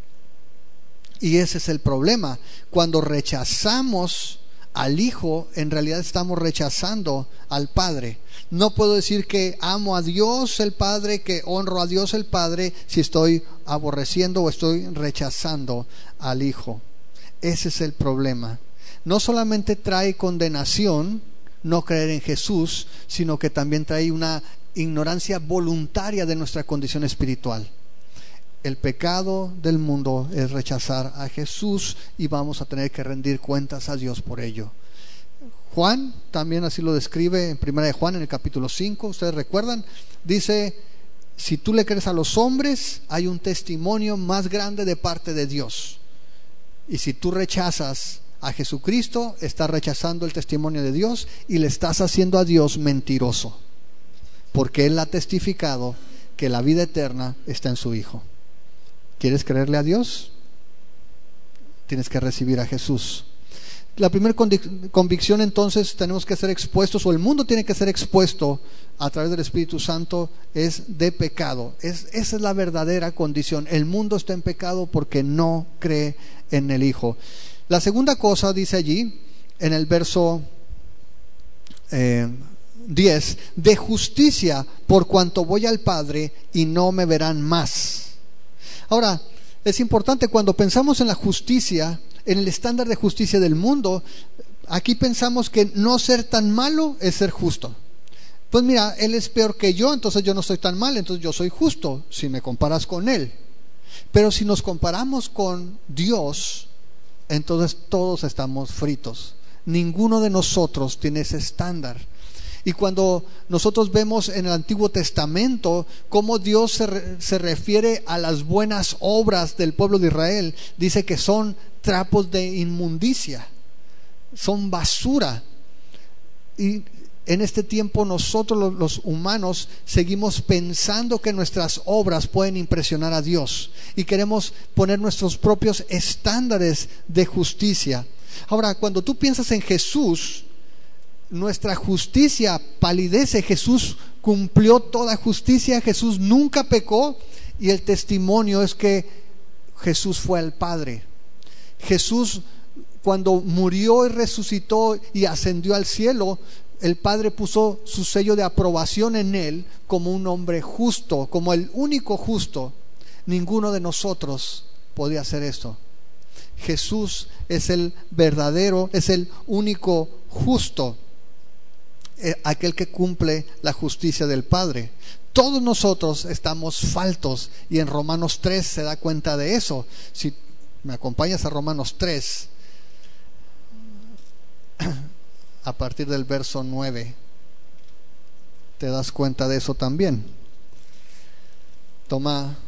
Y ese es el problema. Cuando rechazamos al Hijo, en realidad estamos rechazando al Padre. No puedo decir que amo a Dios el Padre, que honro a Dios el Padre, si estoy aborreciendo o estoy rechazando al Hijo. Ese es el problema. No solamente trae condenación no creer en Jesús, sino que también trae una ignorancia voluntaria de nuestra condición espiritual. El pecado del mundo es rechazar a Jesús, y vamos a tener que rendir cuentas a Dios por ello. Juan también así lo describe en 1 de Juan, en el capítulo 5, ustedes recuerdan, dice: si tú le crees a los hombres, hay un testimonio más grande de parte de Dios. Y si tú rechazas a Jesucristo, estás rechazando el testimonio de Dios y le estás haciendo a Dios mentiroso, porque Él ha testificado que la vida eterna está en su Hijo. ¿Quieres creerle a Dios? Tienes que recibir a Jesús. La primera convicción, entonces, tenemos que ser expuestos, o el mundo tiene que ser expuesto a través del Espíritu Santo, es de pecado. Esa es la verdadera condición. El mundo está en pecado porque no cree en el Hijo. La segunda cosa, dice allí en el verso 10, de justicia por cuanto voy al Padre y no me verán más. Ahora, es importante cuando pensamos en la justicia, en el estándar de justicia del mundo, aquí pensamos que no ser tan malo es ser justo. Pues mira, Él es peor que yo, entonces yo no soy tan mal, entonces yo soy justo si me comparas con Él. Pero si nos comparamos con Dios, entonces todos estamos fritos. Ninguno de nosotros tiene ese estándar. Y cuando nosotros vemos en el Antiguo Testamento cómo Dios se refiere a las buenas obras del pueblo de Israel, dice que son trapos de inmundicia, son basura. Y en este tiempo nosotros los humanos seguimos pensando que nuestras obras pueden impresionar a Dios y queremos poner nuestros propios estándares de justicia. Ahora, cuando tú piensas en Jesús, nuestra justicia palidece. Jesús cumplió toda justicia, Jesús nunca pecó, y el testimonio es que Jesús fue al Padre. Jesús, cuando murió y resucitó y ascendió al cielo, el Padre puso su sello de aprobación en él como un hombre justo, como el único justo. Ninguno de nosotros podía hacer esto. Jesús es el verdadero, es el único justo, aquel que cumple la justicia del Padre. Todos nosotros estamos faltos, y en Romanos 3 se da cuenta de eso. Si me acompañas a Romanos 3, a partir del verso 9, te das cuenta de eso también. Toma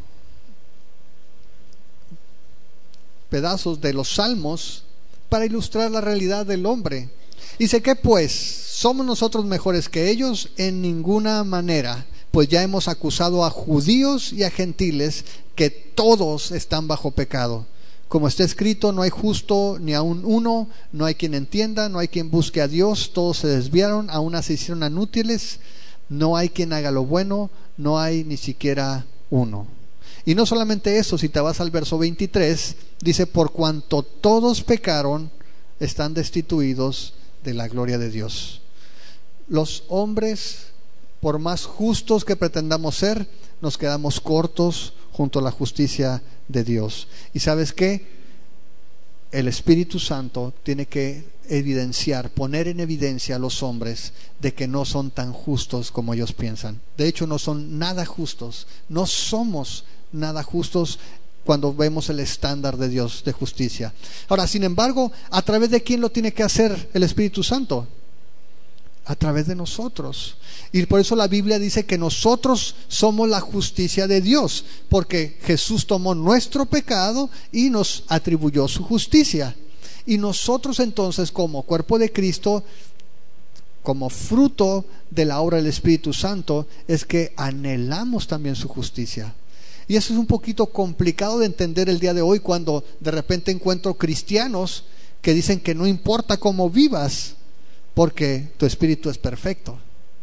pedazos de los salmos para ilustrar la realidad del hombre. Dice: ¿qué pues? ¿Somos nosotros mejores que ellos? En ninguna manera, pues ya hemos acusado a judíos y a gentiles que todos están bajo pecado. Como está escrito: no hay justo ni aun uno, no hay quien entienda, no hay quien busque a Dios, todos se desviaron, a una se hicieron inútiles, no hay quien haga lo bueno, no hay ni siquiera uno. Y no solamente eso, si te vas al verso 23, dice: por cuanto todos pecaron, están destituidos de la gloria de Dios. Los hombres, por más justos que pretendamos ser, nos quedamos cortos junto a la justicia de Dios. ¿Y sabes qué? El Espíritu Santo tiene que evidenciar, poner en evidencia a los hombres de que no son tan justos como ellos piensan. De hecho, no son nada justos, no somos nada justos cuando vemos el estándar de Dios de justicia. Ahora, sin embargo, ¿a través de quién lo tiene que hacer el Espíritu Santo? A través de nosotros. Y por eso la Biblia dice que nosotros somos la justicia de Dios, porque Jesús tomó nuestro pecado y nos atribuyó su justicia. Y nosotros entonces, como cuerpo de Cristo, como fruto de la obra del Espíritu Santo, es que anhelamos también su justicia. Y eso es un poquito complicado de entender el día de hoy, cuando de repente encuentro cristianos que dicen que no importa cómo vivas, porque tu espíritu es perfecto.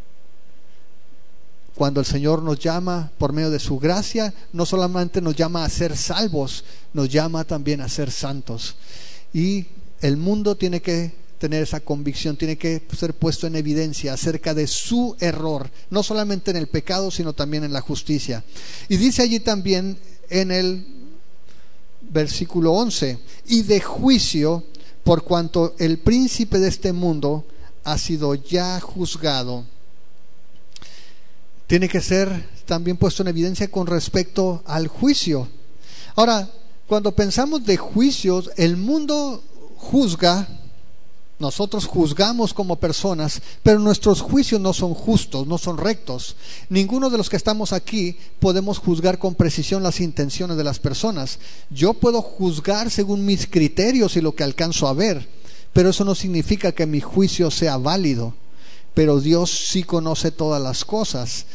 Cuando el Señor nos llama por medio de su gracia, no solamente nos llama a ser salvos, nos llama también a ser santos. Y el mundo tiene que tener esa convicción, tiene que ser puesto en evidencia acerca de su error, no solamente en el pecado, sino también en la justicia. Y dice allí también en el versículo 11: y de juicio, por cuanto el príncipe de este mundo ha sido ya juzgado. Tiene que ser también puesto en evidencia con respecto al juicio. Ahora, cuando pensamos de juicios, el mundo juzga, nosotros juzgamos como personas, pero nuestros juicios no son justos, no son rectos. Ninguno de los que estamos aquí podemos juzgar con precisión las intenciones de las personas. Yo puedo juzgar según mis criterios y lo que alcanzo a ver, pero eso no significa que mi juicio sea válido. Pero Dios sí conoce todas las cosas.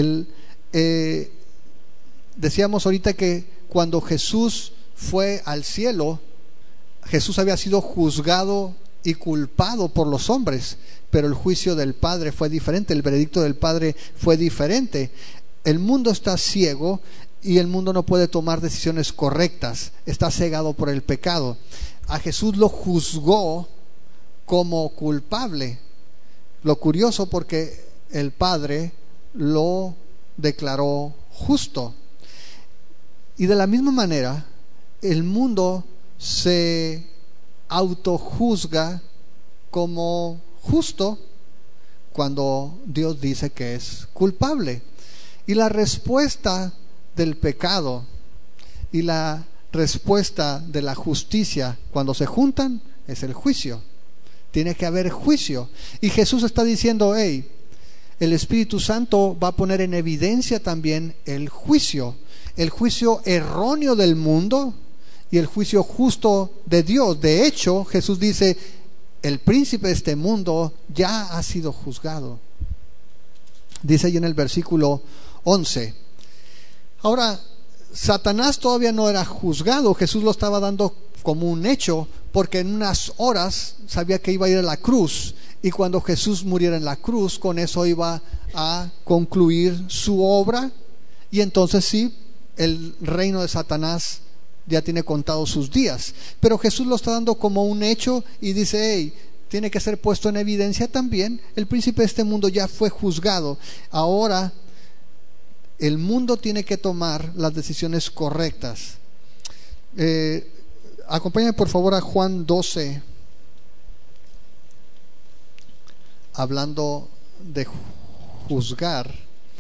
Decíamos ahorita que cuando Jesús fue al cielo, Jesús había sido juzgado y culpado por los hombres, pero el juicio del Padre fue diferente, el veredicto del Padre fue diferente. El mundo está ciego y el mundo no puede tomar decisiones correctas, está cegado por el pecado. A Jesús lo juzgó como culpable. Lo curioso, porque el Padre lo declaró justo. Y de la misma manera, el mundo se autojuzga como justo cuando Dios dice que es culpable. Y la respuesta del pecado y la respuesta de la justicia, cuando se juntan, es el juicio. Tiene que haber juicio. Y Jesús está diciendo: hey, el Espíritu Santo va a poner en evidencia también el juicio erróneo del mundo y el juicio justo de Dios. De hecho, Jesús dice: el príncipe de este mundo ya ha sido juzgado. Dice ahí en el versículo 11. Ahora, Satanás todavía no era juzgado. Jesús lo estaba dando como un hecho, porque en unas horas sabía que iba a ir a la cruz, y cuando Jesús muriera en la cruz, con eso iba a concluir su obra, y entonces sí, el reino de Satanás ya tiene contados sus días. Pero Jesús lo está dando como un hecho y dice: hey, tiene que ser puesto en evidencia también. El príncipe de este mundo ya fue juzgado. Ahora el mundo tiene que tomar las decisiones correctas. Acompáñame por favor a Juan 12, hablando de juzgar.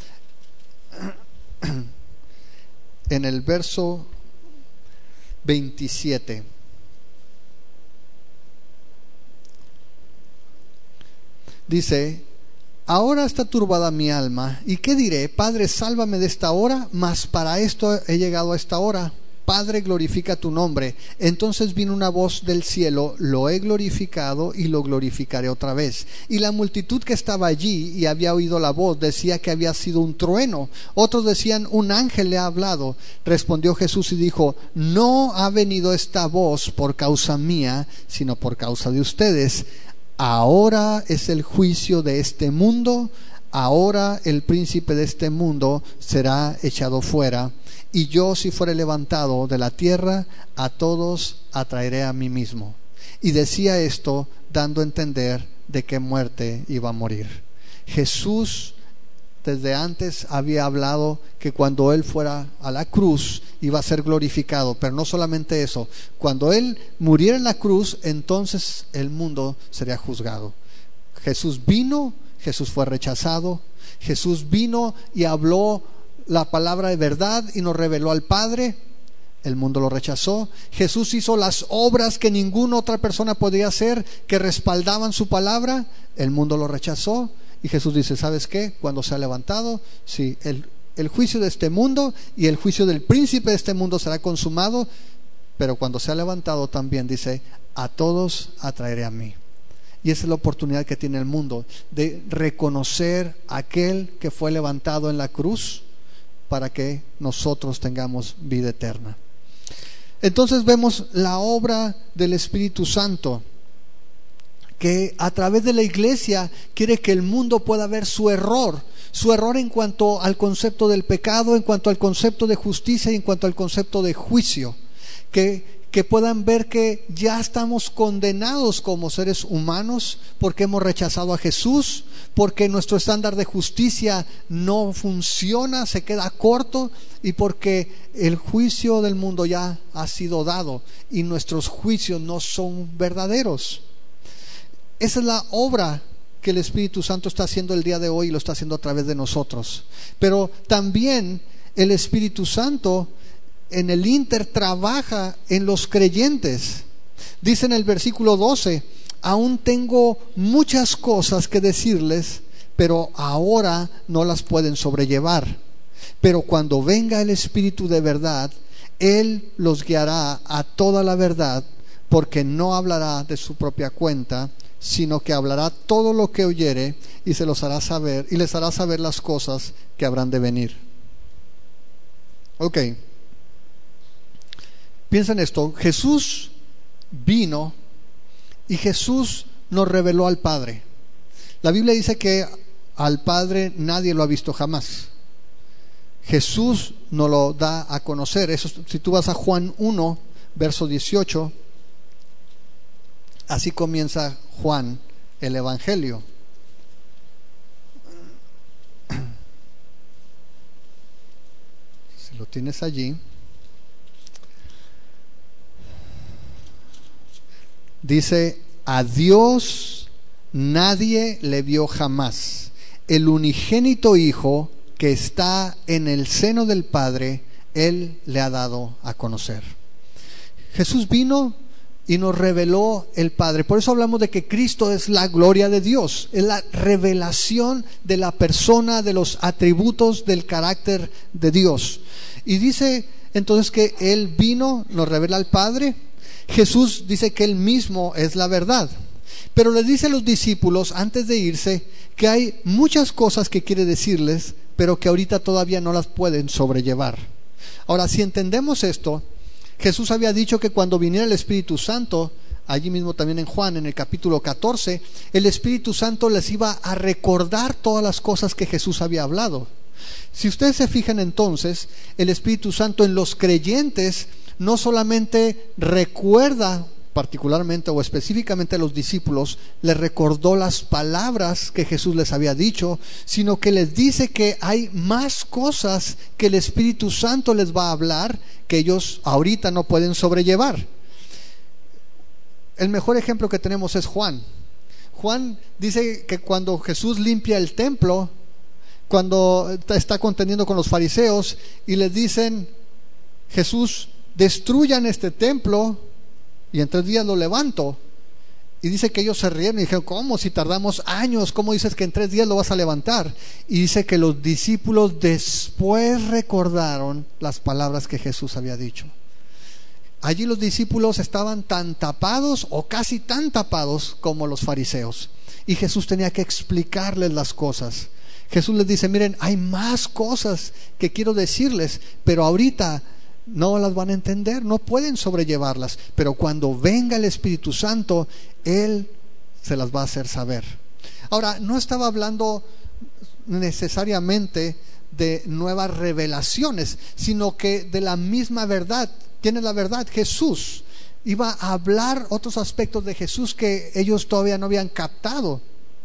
En el verso 27 dice: ahora está turbada mi alma, ¿y qué diré? Padre, sálvame de esta hora, mas para esto he llegado a esta hora. Padre, glorifica tu nombre. Entonces vino una voz del cielo: lo he glorificado y lo glorificaré otra vez. Y la multitud que estaba allí y había oído la voz decía que había sido un trueno. Otros decían: un ángel le ha hablado. Respondió Jesús y dijo: no ha venido esta voz por causa mía, sino por causa de ustedes. Ahora es el juicio de este mundo. Ahora el príncipe de este mundo será echado fuera. Y yo, si fuere levantado de la tierra, a todos atraeré a mí mismo. Y decía esto dando a entender de qué muerte iba a morir. Jesús desde antes había hablado que cuando Él fuera a la cruz iba a ser glorificado. Pero no solamente eso, cuando Él muriera en la cruz, entonces el mundo sería juzgado. Jesús vino, Jesús fue rechazado. Jesús vino y habló la palabra de verdad y nos reveló al Padre. El mundo lo rechazó. Jesús hizo las obras que ninguna otra persona podía hacer, que respaldaban su palabra. El mundo lo rechazó. Y Jesús dice: ¿sabes qué? Cuando se ha levantado, sí, el juicio de este mundo y el juicio del príncipe de este mundo será consumado. Pero cuando se ha levantado también dice: a todos atraeré a mí. Y esa es la oportunidad que tiene el mundo, de reconocer a aquel que fue levantado en la cruz para que nosotros tengamos vida eterna. Entonces vemos la obra del Espíritu Santo, que a través de la iglesia quiere que el mundo pueda ver su error en cuanto al concepto del pecado, en cuanto al concepto de justicia y en cuanto al concepto de juicio, que puedan ver que ya estamos condenados como seres humanos porque hemos rechazado a Jesús, porque nuestro estándar de justicia no funciona, se queda corto, y porque el juicio del mundo ya ha sido dado y nuestros juicios no son verdaderos. Esa es la obra que el Espíritu Santo está haciendo el día de hoy y lo está haciendo a través de nosotros. Pero también el Espíritu Santo en el ínter trabaja en los creyentes. Dice en el versículo 12: aún tengo muchas cosas que decirles, pero ahora no las pueden sobrellevar. Pero cuando venga el Espíritu de verdad, Él los guiará a toda la verdad, porque no hablará de su propia cuenta, sino que hablará todo lo que oyere y se los hará saber, y les hará saber las cosas que habrán de venir. Ok. Piensa en esto: Jesús vino y Jesús nos reveló al Padre. La Biblia dice que al Padre nadie lo ha visto jamás. Jesús nos lo da a conocer. Eso, si tú vas a Juan 1, verso 18, así comienza Juan el Evangelio. Si lo tienes allí, dice: a Dios nadie le vio jamás. El unigénito Hijo que está en el seno del Padre, Él le ha dado a conocer. Jesús vino y nos reveló el Padre. Por eso hablamos de que Cristo es la gloria de Dios, es la revelación de la persona, de los atributos del carácter de Dios. Y dice entonces que Él vino, nos revela al Padre. Jesús dice que Él mismo es la verdad, pero le dice a los discípulos antes de irse que hay muchas cosas que quiere decirles, pero que ahorita todavía no las pueden sobrellevar. Ahora, si entendemos esto, Jesús había dicho que cuando viniera el Espíritu Santo, allí mismo también en Juan, en el capítulo 14, el Espíritu Santo les iba a recordar todas las cosas que Jesús había hablado. Si ustedes se fijan entonces, el Espíritu Santo en los creyentes no solamente recuerda particularmente o específicamente a los discípulos, les recordó las palabras que Jesús les había dicho, sino que les dice que hay más cosas que el Espíritu Santo les va a hablar que ellos ahorita no pueden sobrellevar. El mejor ejemplo que tenemos es Juan. Juan dice que cuando Jesús limpia el templo, cuando está contendiendo con los fariseos y les dicen: Jesús, destruyan este templo y en 3 días lo levanto. Y dice que ellos se rieron y dijeron: ¿cómo? Si tardamos años, ¿cómo dices que en 3 días lo vas a levantar? Y dice que los discípulos después recordaron las palabras que Jesús había dicho. Allí los discípulos estaban tan tapados o casi tan tapados como los fariseos, y Jesús tenía que explicarles las cosas. Jesús les dice: miren, hay más cosas que quiero decirles, pero ahorita no las van a entender, no pueden sobrellevarlas, pero cuando venga el Espíritu Santo, Él se las va a hacer saber. Ahora, no estaba hablando necesariamente de nuevas revelaciones, sino que de la misma verdad. Tiene la verdad. Jesús iba a hablar otros aspectos de Jesús que ellos todavía no habían captado.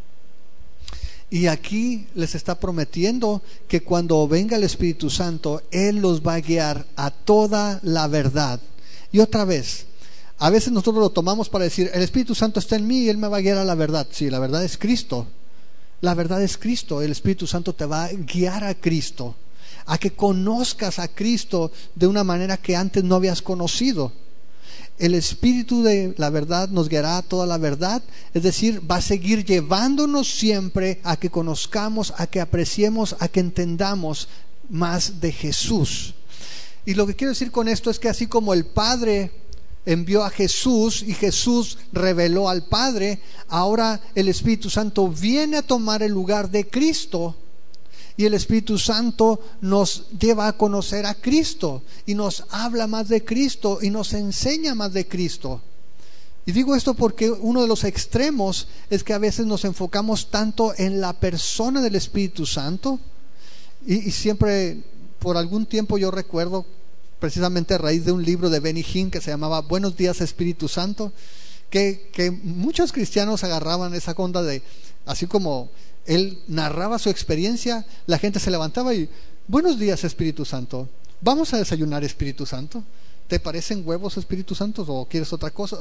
Y aquí les está prometiendo que cuando venga el Espíritu Santo, Él los va a guiar a toda la verdad. Y otra vez, a veces nosotros lo tomamos para decir: el Espíritu Santo está en mí y Él me va a guiar a la verdad. Sí, la verdad es Cristo. La verdad es Cristo. El Espíritu Santo te va a guiar a Cristo, a que conozcas a Cristo de una manera que antes no habías conocido. El Espíritu de la verdad nos guiará a toda la verdad, es decir, va a seguir llevándonos siempre a que conozcamos, a que apreciemos, a que entendamos más de Jesús. Y lo que quiero decir con esto es que así como el Padre envió a Jesús y Jesús reveló al Padre, ahora el Espíritu Santo viene a tomar el lugar de Cristo. Y el Espíritu Santo nos lleva a conocer a Cristo y nos habla más de Cristo y nos enseña más de Cristo. Y digo esto porque uno de los extremos es que a veces nos enfocamos tanto en la persona del Espíritu Santo y siempre, por algún tiempo, yo recuerdo, precisamente a raíz de un libro de Benny Hinn que se llamaba Buenos días Espíritu Santo, que muchos cristianos agarraban esa onda de, así como él narraba su experiencia, la gente se levantaba y: buenos días Espíritu Santo, vamos a desayunar Espíritu Santo, ¿te parecen huevos Espíritu Santo o quieres otra cosa?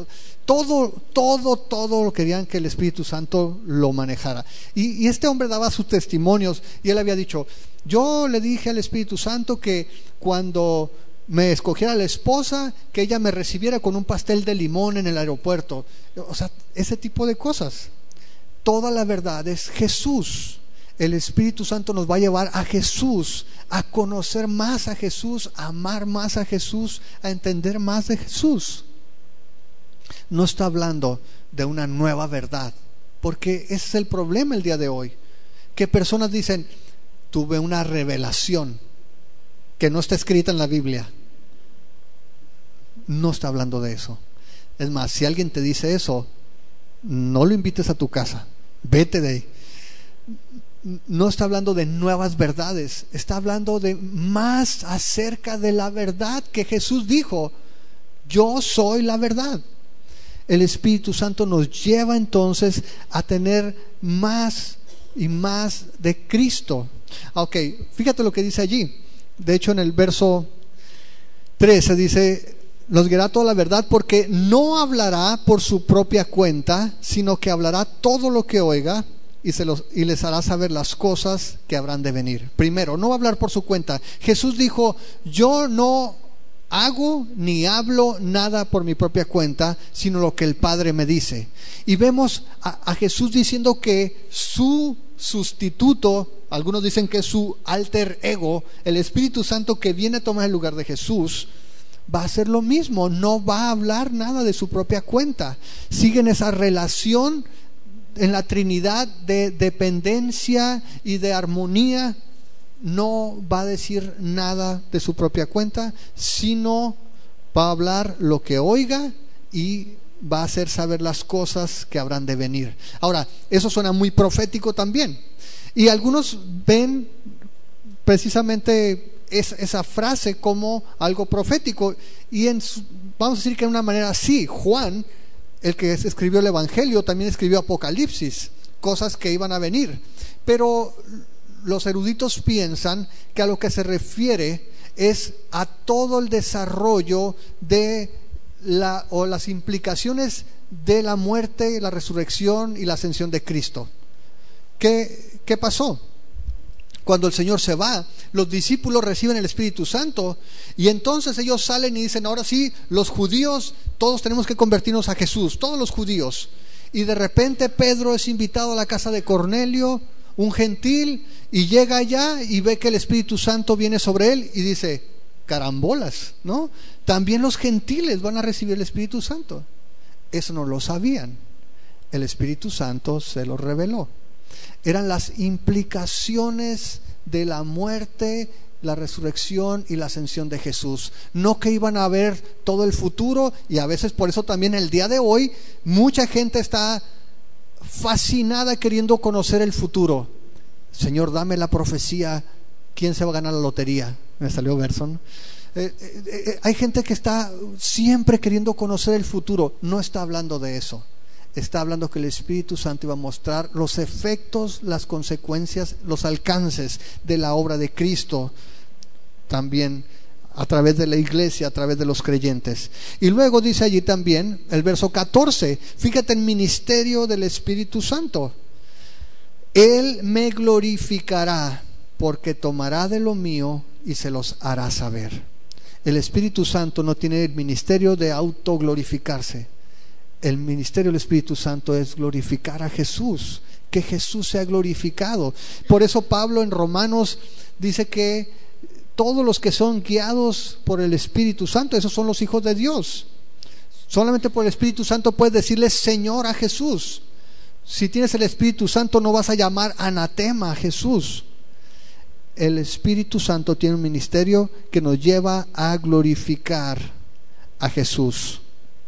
Todo lo querían que el Espíritu Santo lo manejara. Y este hombre daba sus testimonios y él había dicho: yo le dije al Espíritu Santo que cuando me escogiera la esposa, que ella me recibiera con un pastel de limón en el aeropuerto. O sea, ese tipo de cosas. Toda la verdad es Jesús. El Espíritu Santo nos va a llevar a Jesús, a conocer más a Jesús, a amar más a Jesús, a entender más de Jesús. No está hablando de una nueva verdad, porque ese es el problema el día de hoy, que personas dicen: tuve una revelación que no está escrita en la Biblia. No está hablando de eso. Es más, si alguien te dice eso, no lo invites a tu casa, vete de ahí. No está hablando de nuevas verdades, está hablando de más acerca de la verdad que Jesús dijo: yo soy la verdad. El Espíritu Santo nos lleva entonces a tener más y más de Cristo. Ok, fíjate lo que dice allí. De hecho, en el verso 13 dice: nos guiará toda la verdad, porque no hablará por su propia cuenta, sino que hablará todo lo que oiga y les hará saber las cosas que habrán de venir. Primero, no va a hablar por su cuenta. Jesús dijo: yo no hago ni hablo nada por mi propia cuenta, sino lo que el Padre me dice. Y vemos a Jesús diciendo que su sustituto, algunos dicen que es su alter ego, el Espíritu Santo que viene a tomar el lugar de Jesús, va a hacer lo mismo. No va a hablar nada de su propia cuenta. Siguen esa relación en la Trinidad de dependencia y de armonía. No va a decir nada de su propia cuenta, sino va a hablar lo que oiga y va a hacer saber las cosas que habrán de venir. Ahora, eso suena muy profético también, y algunos ven precisamente esa frase como algo profético, y vamos a decir que de una manera sí, Juan el que escribió el Evangelio también escribió Apocalipsis, cosas que iban a venir. Pero los eruditos piensan que a lo que se refiere es a todo el desarrollo de las implicaciones de la muerte, la resurrección y la ascensión de Cristo. ¿Qué pasó? Cuando el Señor se va, los discípulos reciben el Espíritu Santo y entonces ellos salen y dicen: ahora sí, los judíos, todos tenemos que convertirnos a Jesús, todos los judíos. Y de repente Pedro es invitado a la casa de Cornelio, un gentil, y llega allá y ve que el Espíritu Santo viene sobre él y dice: carambolas, ¿no? También los gentiles van a recibir el Espíritu Santo. Eso no lo sabían. El Espíritu Santo se lo reveló. Eran las implicaciones de la muerte, la resurrección y la ascensión de Jesús. No que iban a ver todo el futuro. Y a veces por eso también el día de hoy mucha gente está fascinada queriendo conocer el futuro. Señor, dame la profecía, ¿quién se va a ganar la lotería? Me salió verso, ¿no? Hay gente que está siempre queriendo conocer el futuro. No está hablando de eso. Está hablando que el Espíritu Santo iba a mostrar los efectos, las consecuencias, los alcances de la obra de Cristo, también a través de la iglesia, a través de los creyentes. Y luego dice allí también el verso 14, fíjate, el ministerio del Espíritu Santo: Él me glorificará, porque tomará de lo mío y se los hará saber. El Espíritu Santo no tiene el ministerio de autoglorificarse. El ministerio del Espíritu Santo es glorificar a Jesús, que Jesús sea glorificado. Por eso Pablo en Romanos dice que todos los que son guiados por el Espíritu Santo, esos son los hijos de Dios. Solamente por el Espíritu Santo puedes decirle Señor a Jesús. Si tienes el Espíritu Santo no vas a llamar anatema a Jesús. El Espíritu Santo tiene un ministerio que nos lleva a glorificar a Jesús.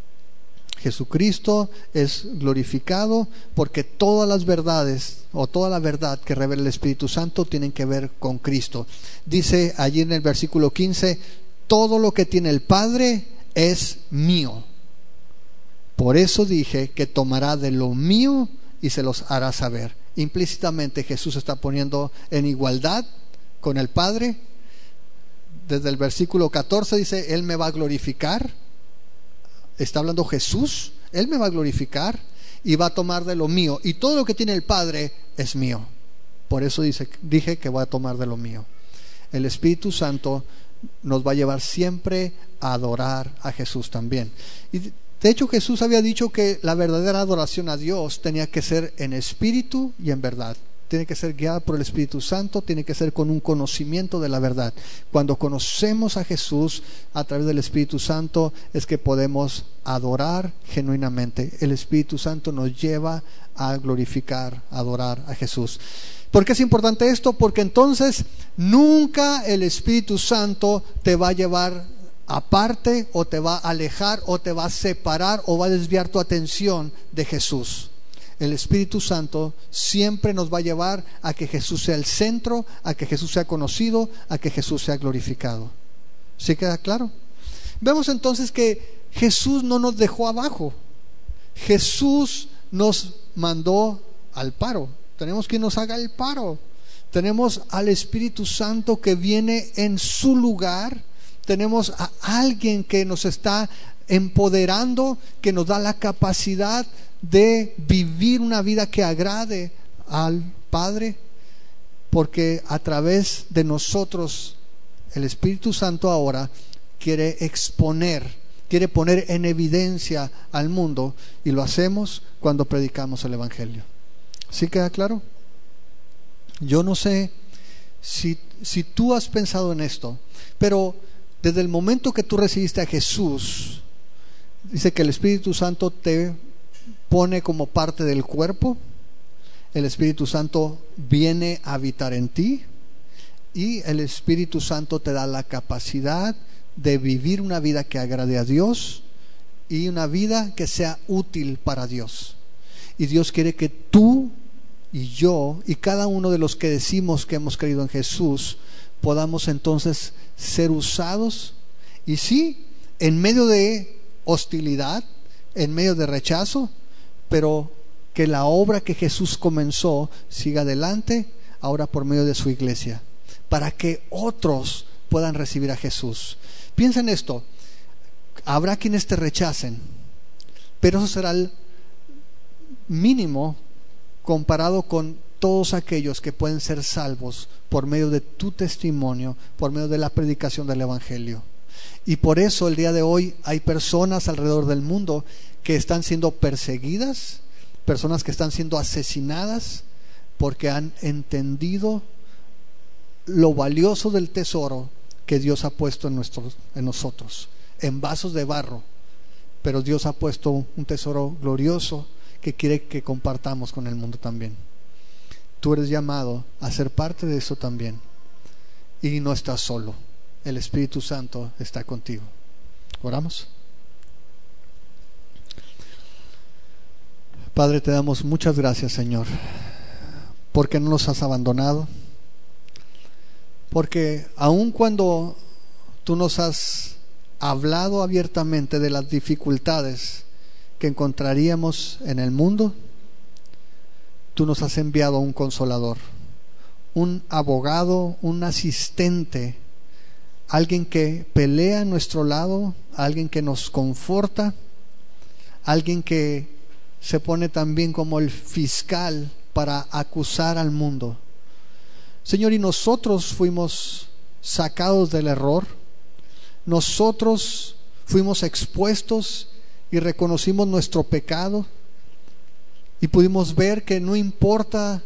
Jesucristo es glorificado porque todas las verdades o toda la verdad que revela el Espíritu Santo tienen que ver con Cristo. Dice allí en el versículo 15: todo lo que tiene el Padre es mío. Por eso dije que tomará de lo mío y se los hará saber. Implícitamente Jesús está poniendo en igualdad con el Padre. Desde el versículo 14 dice: Él me va a glorificar. Está hablando Jesús. Él me va a glorificar y va a tomar de lo mío, y todo lo que tiene el Padre es mío. Por eso dije que voy a tomar de lo mío. El Espíritu Santo nos va a llevar siempre a adorar a Jesús también. Y de hecho Jesús había dicho que la verdadera adoración a Dios tenía que ser en espíritu y en verdad. Tiene que ser guiada por el Espíritu Santo, tiene que ser con un conocimiento de la verdad. Cuando conocemos a Jesús a través del Espíritu Santo es que podemos adorar genuinamente. El Espíritu Santo nos lleva a glorificar, a adorar a Jesús. ¿Por qué es importante esto? Porque entonces nunca el Espíritu Santo te va a llevar aparte, o te va a alejar, o te va a separar, o va a desviar tu atención de Jesús. El Espíritu Santo siempre nos va a llevar a que Jesús sea el centro, a que Jesús sea conocido, a que Jesús sea glorificado. ¿Sí queda claro? Vemos entonces que Jesús no nos dejó abajo. Jesús nos mandó al paro. Tenemos quien nos haga el paro. Tenemos al Espíritu Santo que viene en su lugar. Tenemos a alguien que nos está empoderando, que nos da la capacidad de vivir una vida que agrade al Padre, porque a través de nosotros el Espíritu Santo ahora quiere poner en evidencia al mundo, y lo hacemos cuando predicamos el Evangelio. ¿Sí queda claro? Yo no sé si tú has pensado en esto, pero desde el momento que tú recibiste a Jesús, dice que el Espíritu Santo te pone como parte del cuerpo. El Espíritu Santo viene a habitar en ti, y el Espíritu Santo te da la capacidad de vivir una vida que agrade a Dios y una vida que sea útil para Dios. Y Dios quiere que tú y yo y cada uno de los que decimos que hemos creído en Jesús podamos entonces ser usados, y sí, en medio de hostilidad, en medio de rechazo, pero que la obra que Jesús comenzó siga adelante ahora por medio de su iglesia, para que otros puedan recibir a Jesús. Piensa en esto: habrá quienes te rechacen, pero eso será el mínimo comparado con todos aquellos que pueden ser salvos por medio de tu testimonio, por medio de la predicación del Evangelio. Y por eso el día de hoy hay personas alrededor del mundo que están siendo perseguidas, personas que están siendo asesinadas porque han entendido lo valioso del tesoro que Dios ha puesto en nosotros, en vasos de barro, pero Dios ha puesto un tesoro glorioso que quiere que compartamos con el mundo también. Tú eres llamado a ser parte de eso también, y no estás solo. El Espíritu Santo está contigo. ¿Oramos? Padre, te damos muchas gracias, Señor, porque no nos has abandonado, porque aun cuando tú nos has hablado abiertamente de las dificultades que encontraríamos en el mundo, tú nos has enviado un consolador, un abogado, un asistente, alguien que pelea a nuestro lado, alguien que nos conforta, alguien que se pone también como el fiscal para acusar al mundo. Señor, y nosotros fuimos sacados del error, nosotros fuimos expuestos y reconocimos nuestro pecado, y pudimos ver que no importa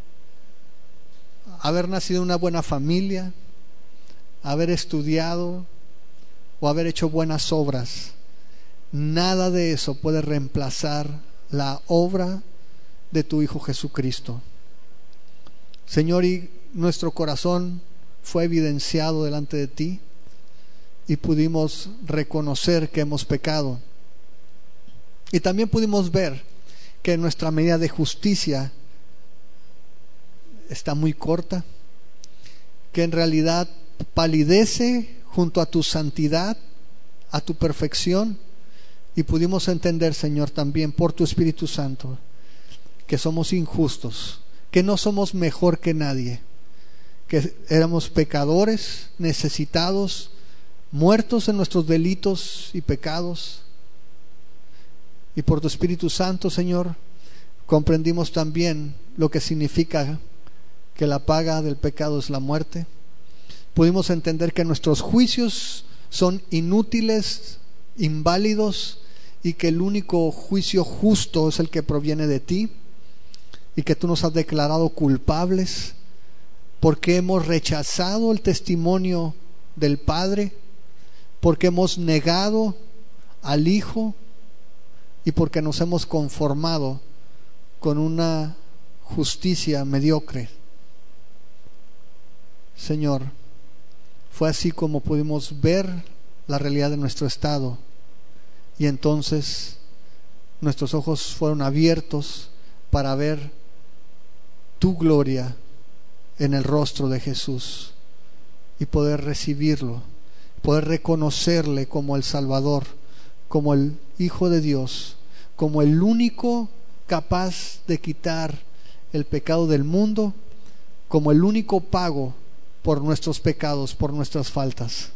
haber nacido en una buena familia, haber estudiado o haber hecho buenas obras, nada de eso puede reemplazar la obra de tu Hijo Jesucristo. Señor, y nuestro corazón fue evidenciado delante de ti y pudimos reconocer que hemos pecado, y también pudimos ver que nuestra medida de justicia está muy corta, que en realidad palidece junto a tu santidad, a tu perfección. Y pudimos entender, Señor, también por tu Espíritu Santo, que somos injustos, que no somos mejor que nadie, que éramos pecadores, necesitados, muertos en nuestros delitos y pecados. Y por tu Espíritu Santo, Señor, comprendimos también lo que significa que la paga del pecado es la muerte. Pudimos entender que nuestros juicios son inútiles, inválidos, y que el único juicio justo es el que proviene de ti, y que tú nos has declarado culpables porque hemos rechazado el testimonio del Padre, porque hemos negado al Hijo y porque nos hemos conformado con una justicia mediocre. Señor, fue así como pudimos ver la realidad de nuestro estado, y entonces nuestros ojos fueron abiertos para ver tu gloria en el rostro de Jesús y poder recibirlo, poder reconocerle como el Salvador, como el Hijo de Dios, como el único capaz de quitar el pecado del mundo, como el único pago por nuestros pecados, por nuestras faltas.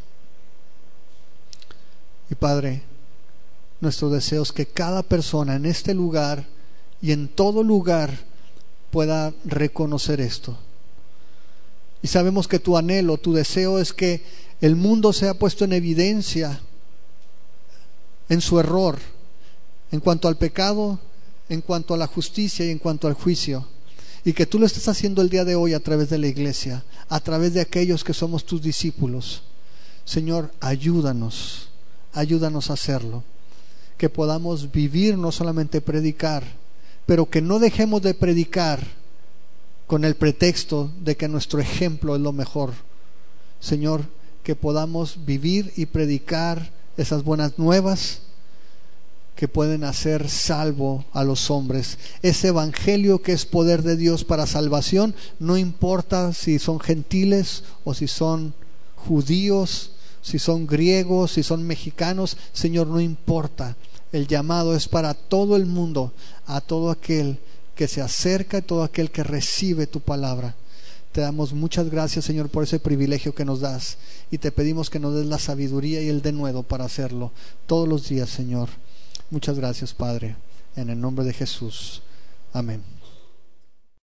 Y Padre, nuestro deseo es que cada persona en este lugar y en todo lugar pueda reconocer esto. Y sabemos que tu anhelo, tu deseo es que el mundo sea puesto en evidencia en su error, en cuanto al pecado, en cuanto a la justicia y en cuanto al juicio. Y que tú lo estés haciendo el día de hoy a través de la iglesia, a través de aquellos que somos tus discípulos. Señor, ayúdanos a hacerlo. Que podamos vivir, no solamente predicar, pero que no dejemos de predicar con el pretexto de que nuestro ejemplo es lo mejor. Señor, que podamos vivir y predicar esas buenas nuevas que pueden hacer salvo a los hombres. Ese evangelio que es poder de Dios para salvación, no importa si son gentiles o si son judíos, si son griegos, si son mexicanos. Señor, no importa. El llamado es para todo el mundo, a todo aquel que se acerca y todo aquel que recibe tu palabra. Te damos muchas gracias, Señor, por ese privilegio que nos das, y te pedimos que nos des la sabiduría y el denuedo para hacerlo todos los días, Señor. Muchas gracias, Padre, en el nombre de Jesús. Amén.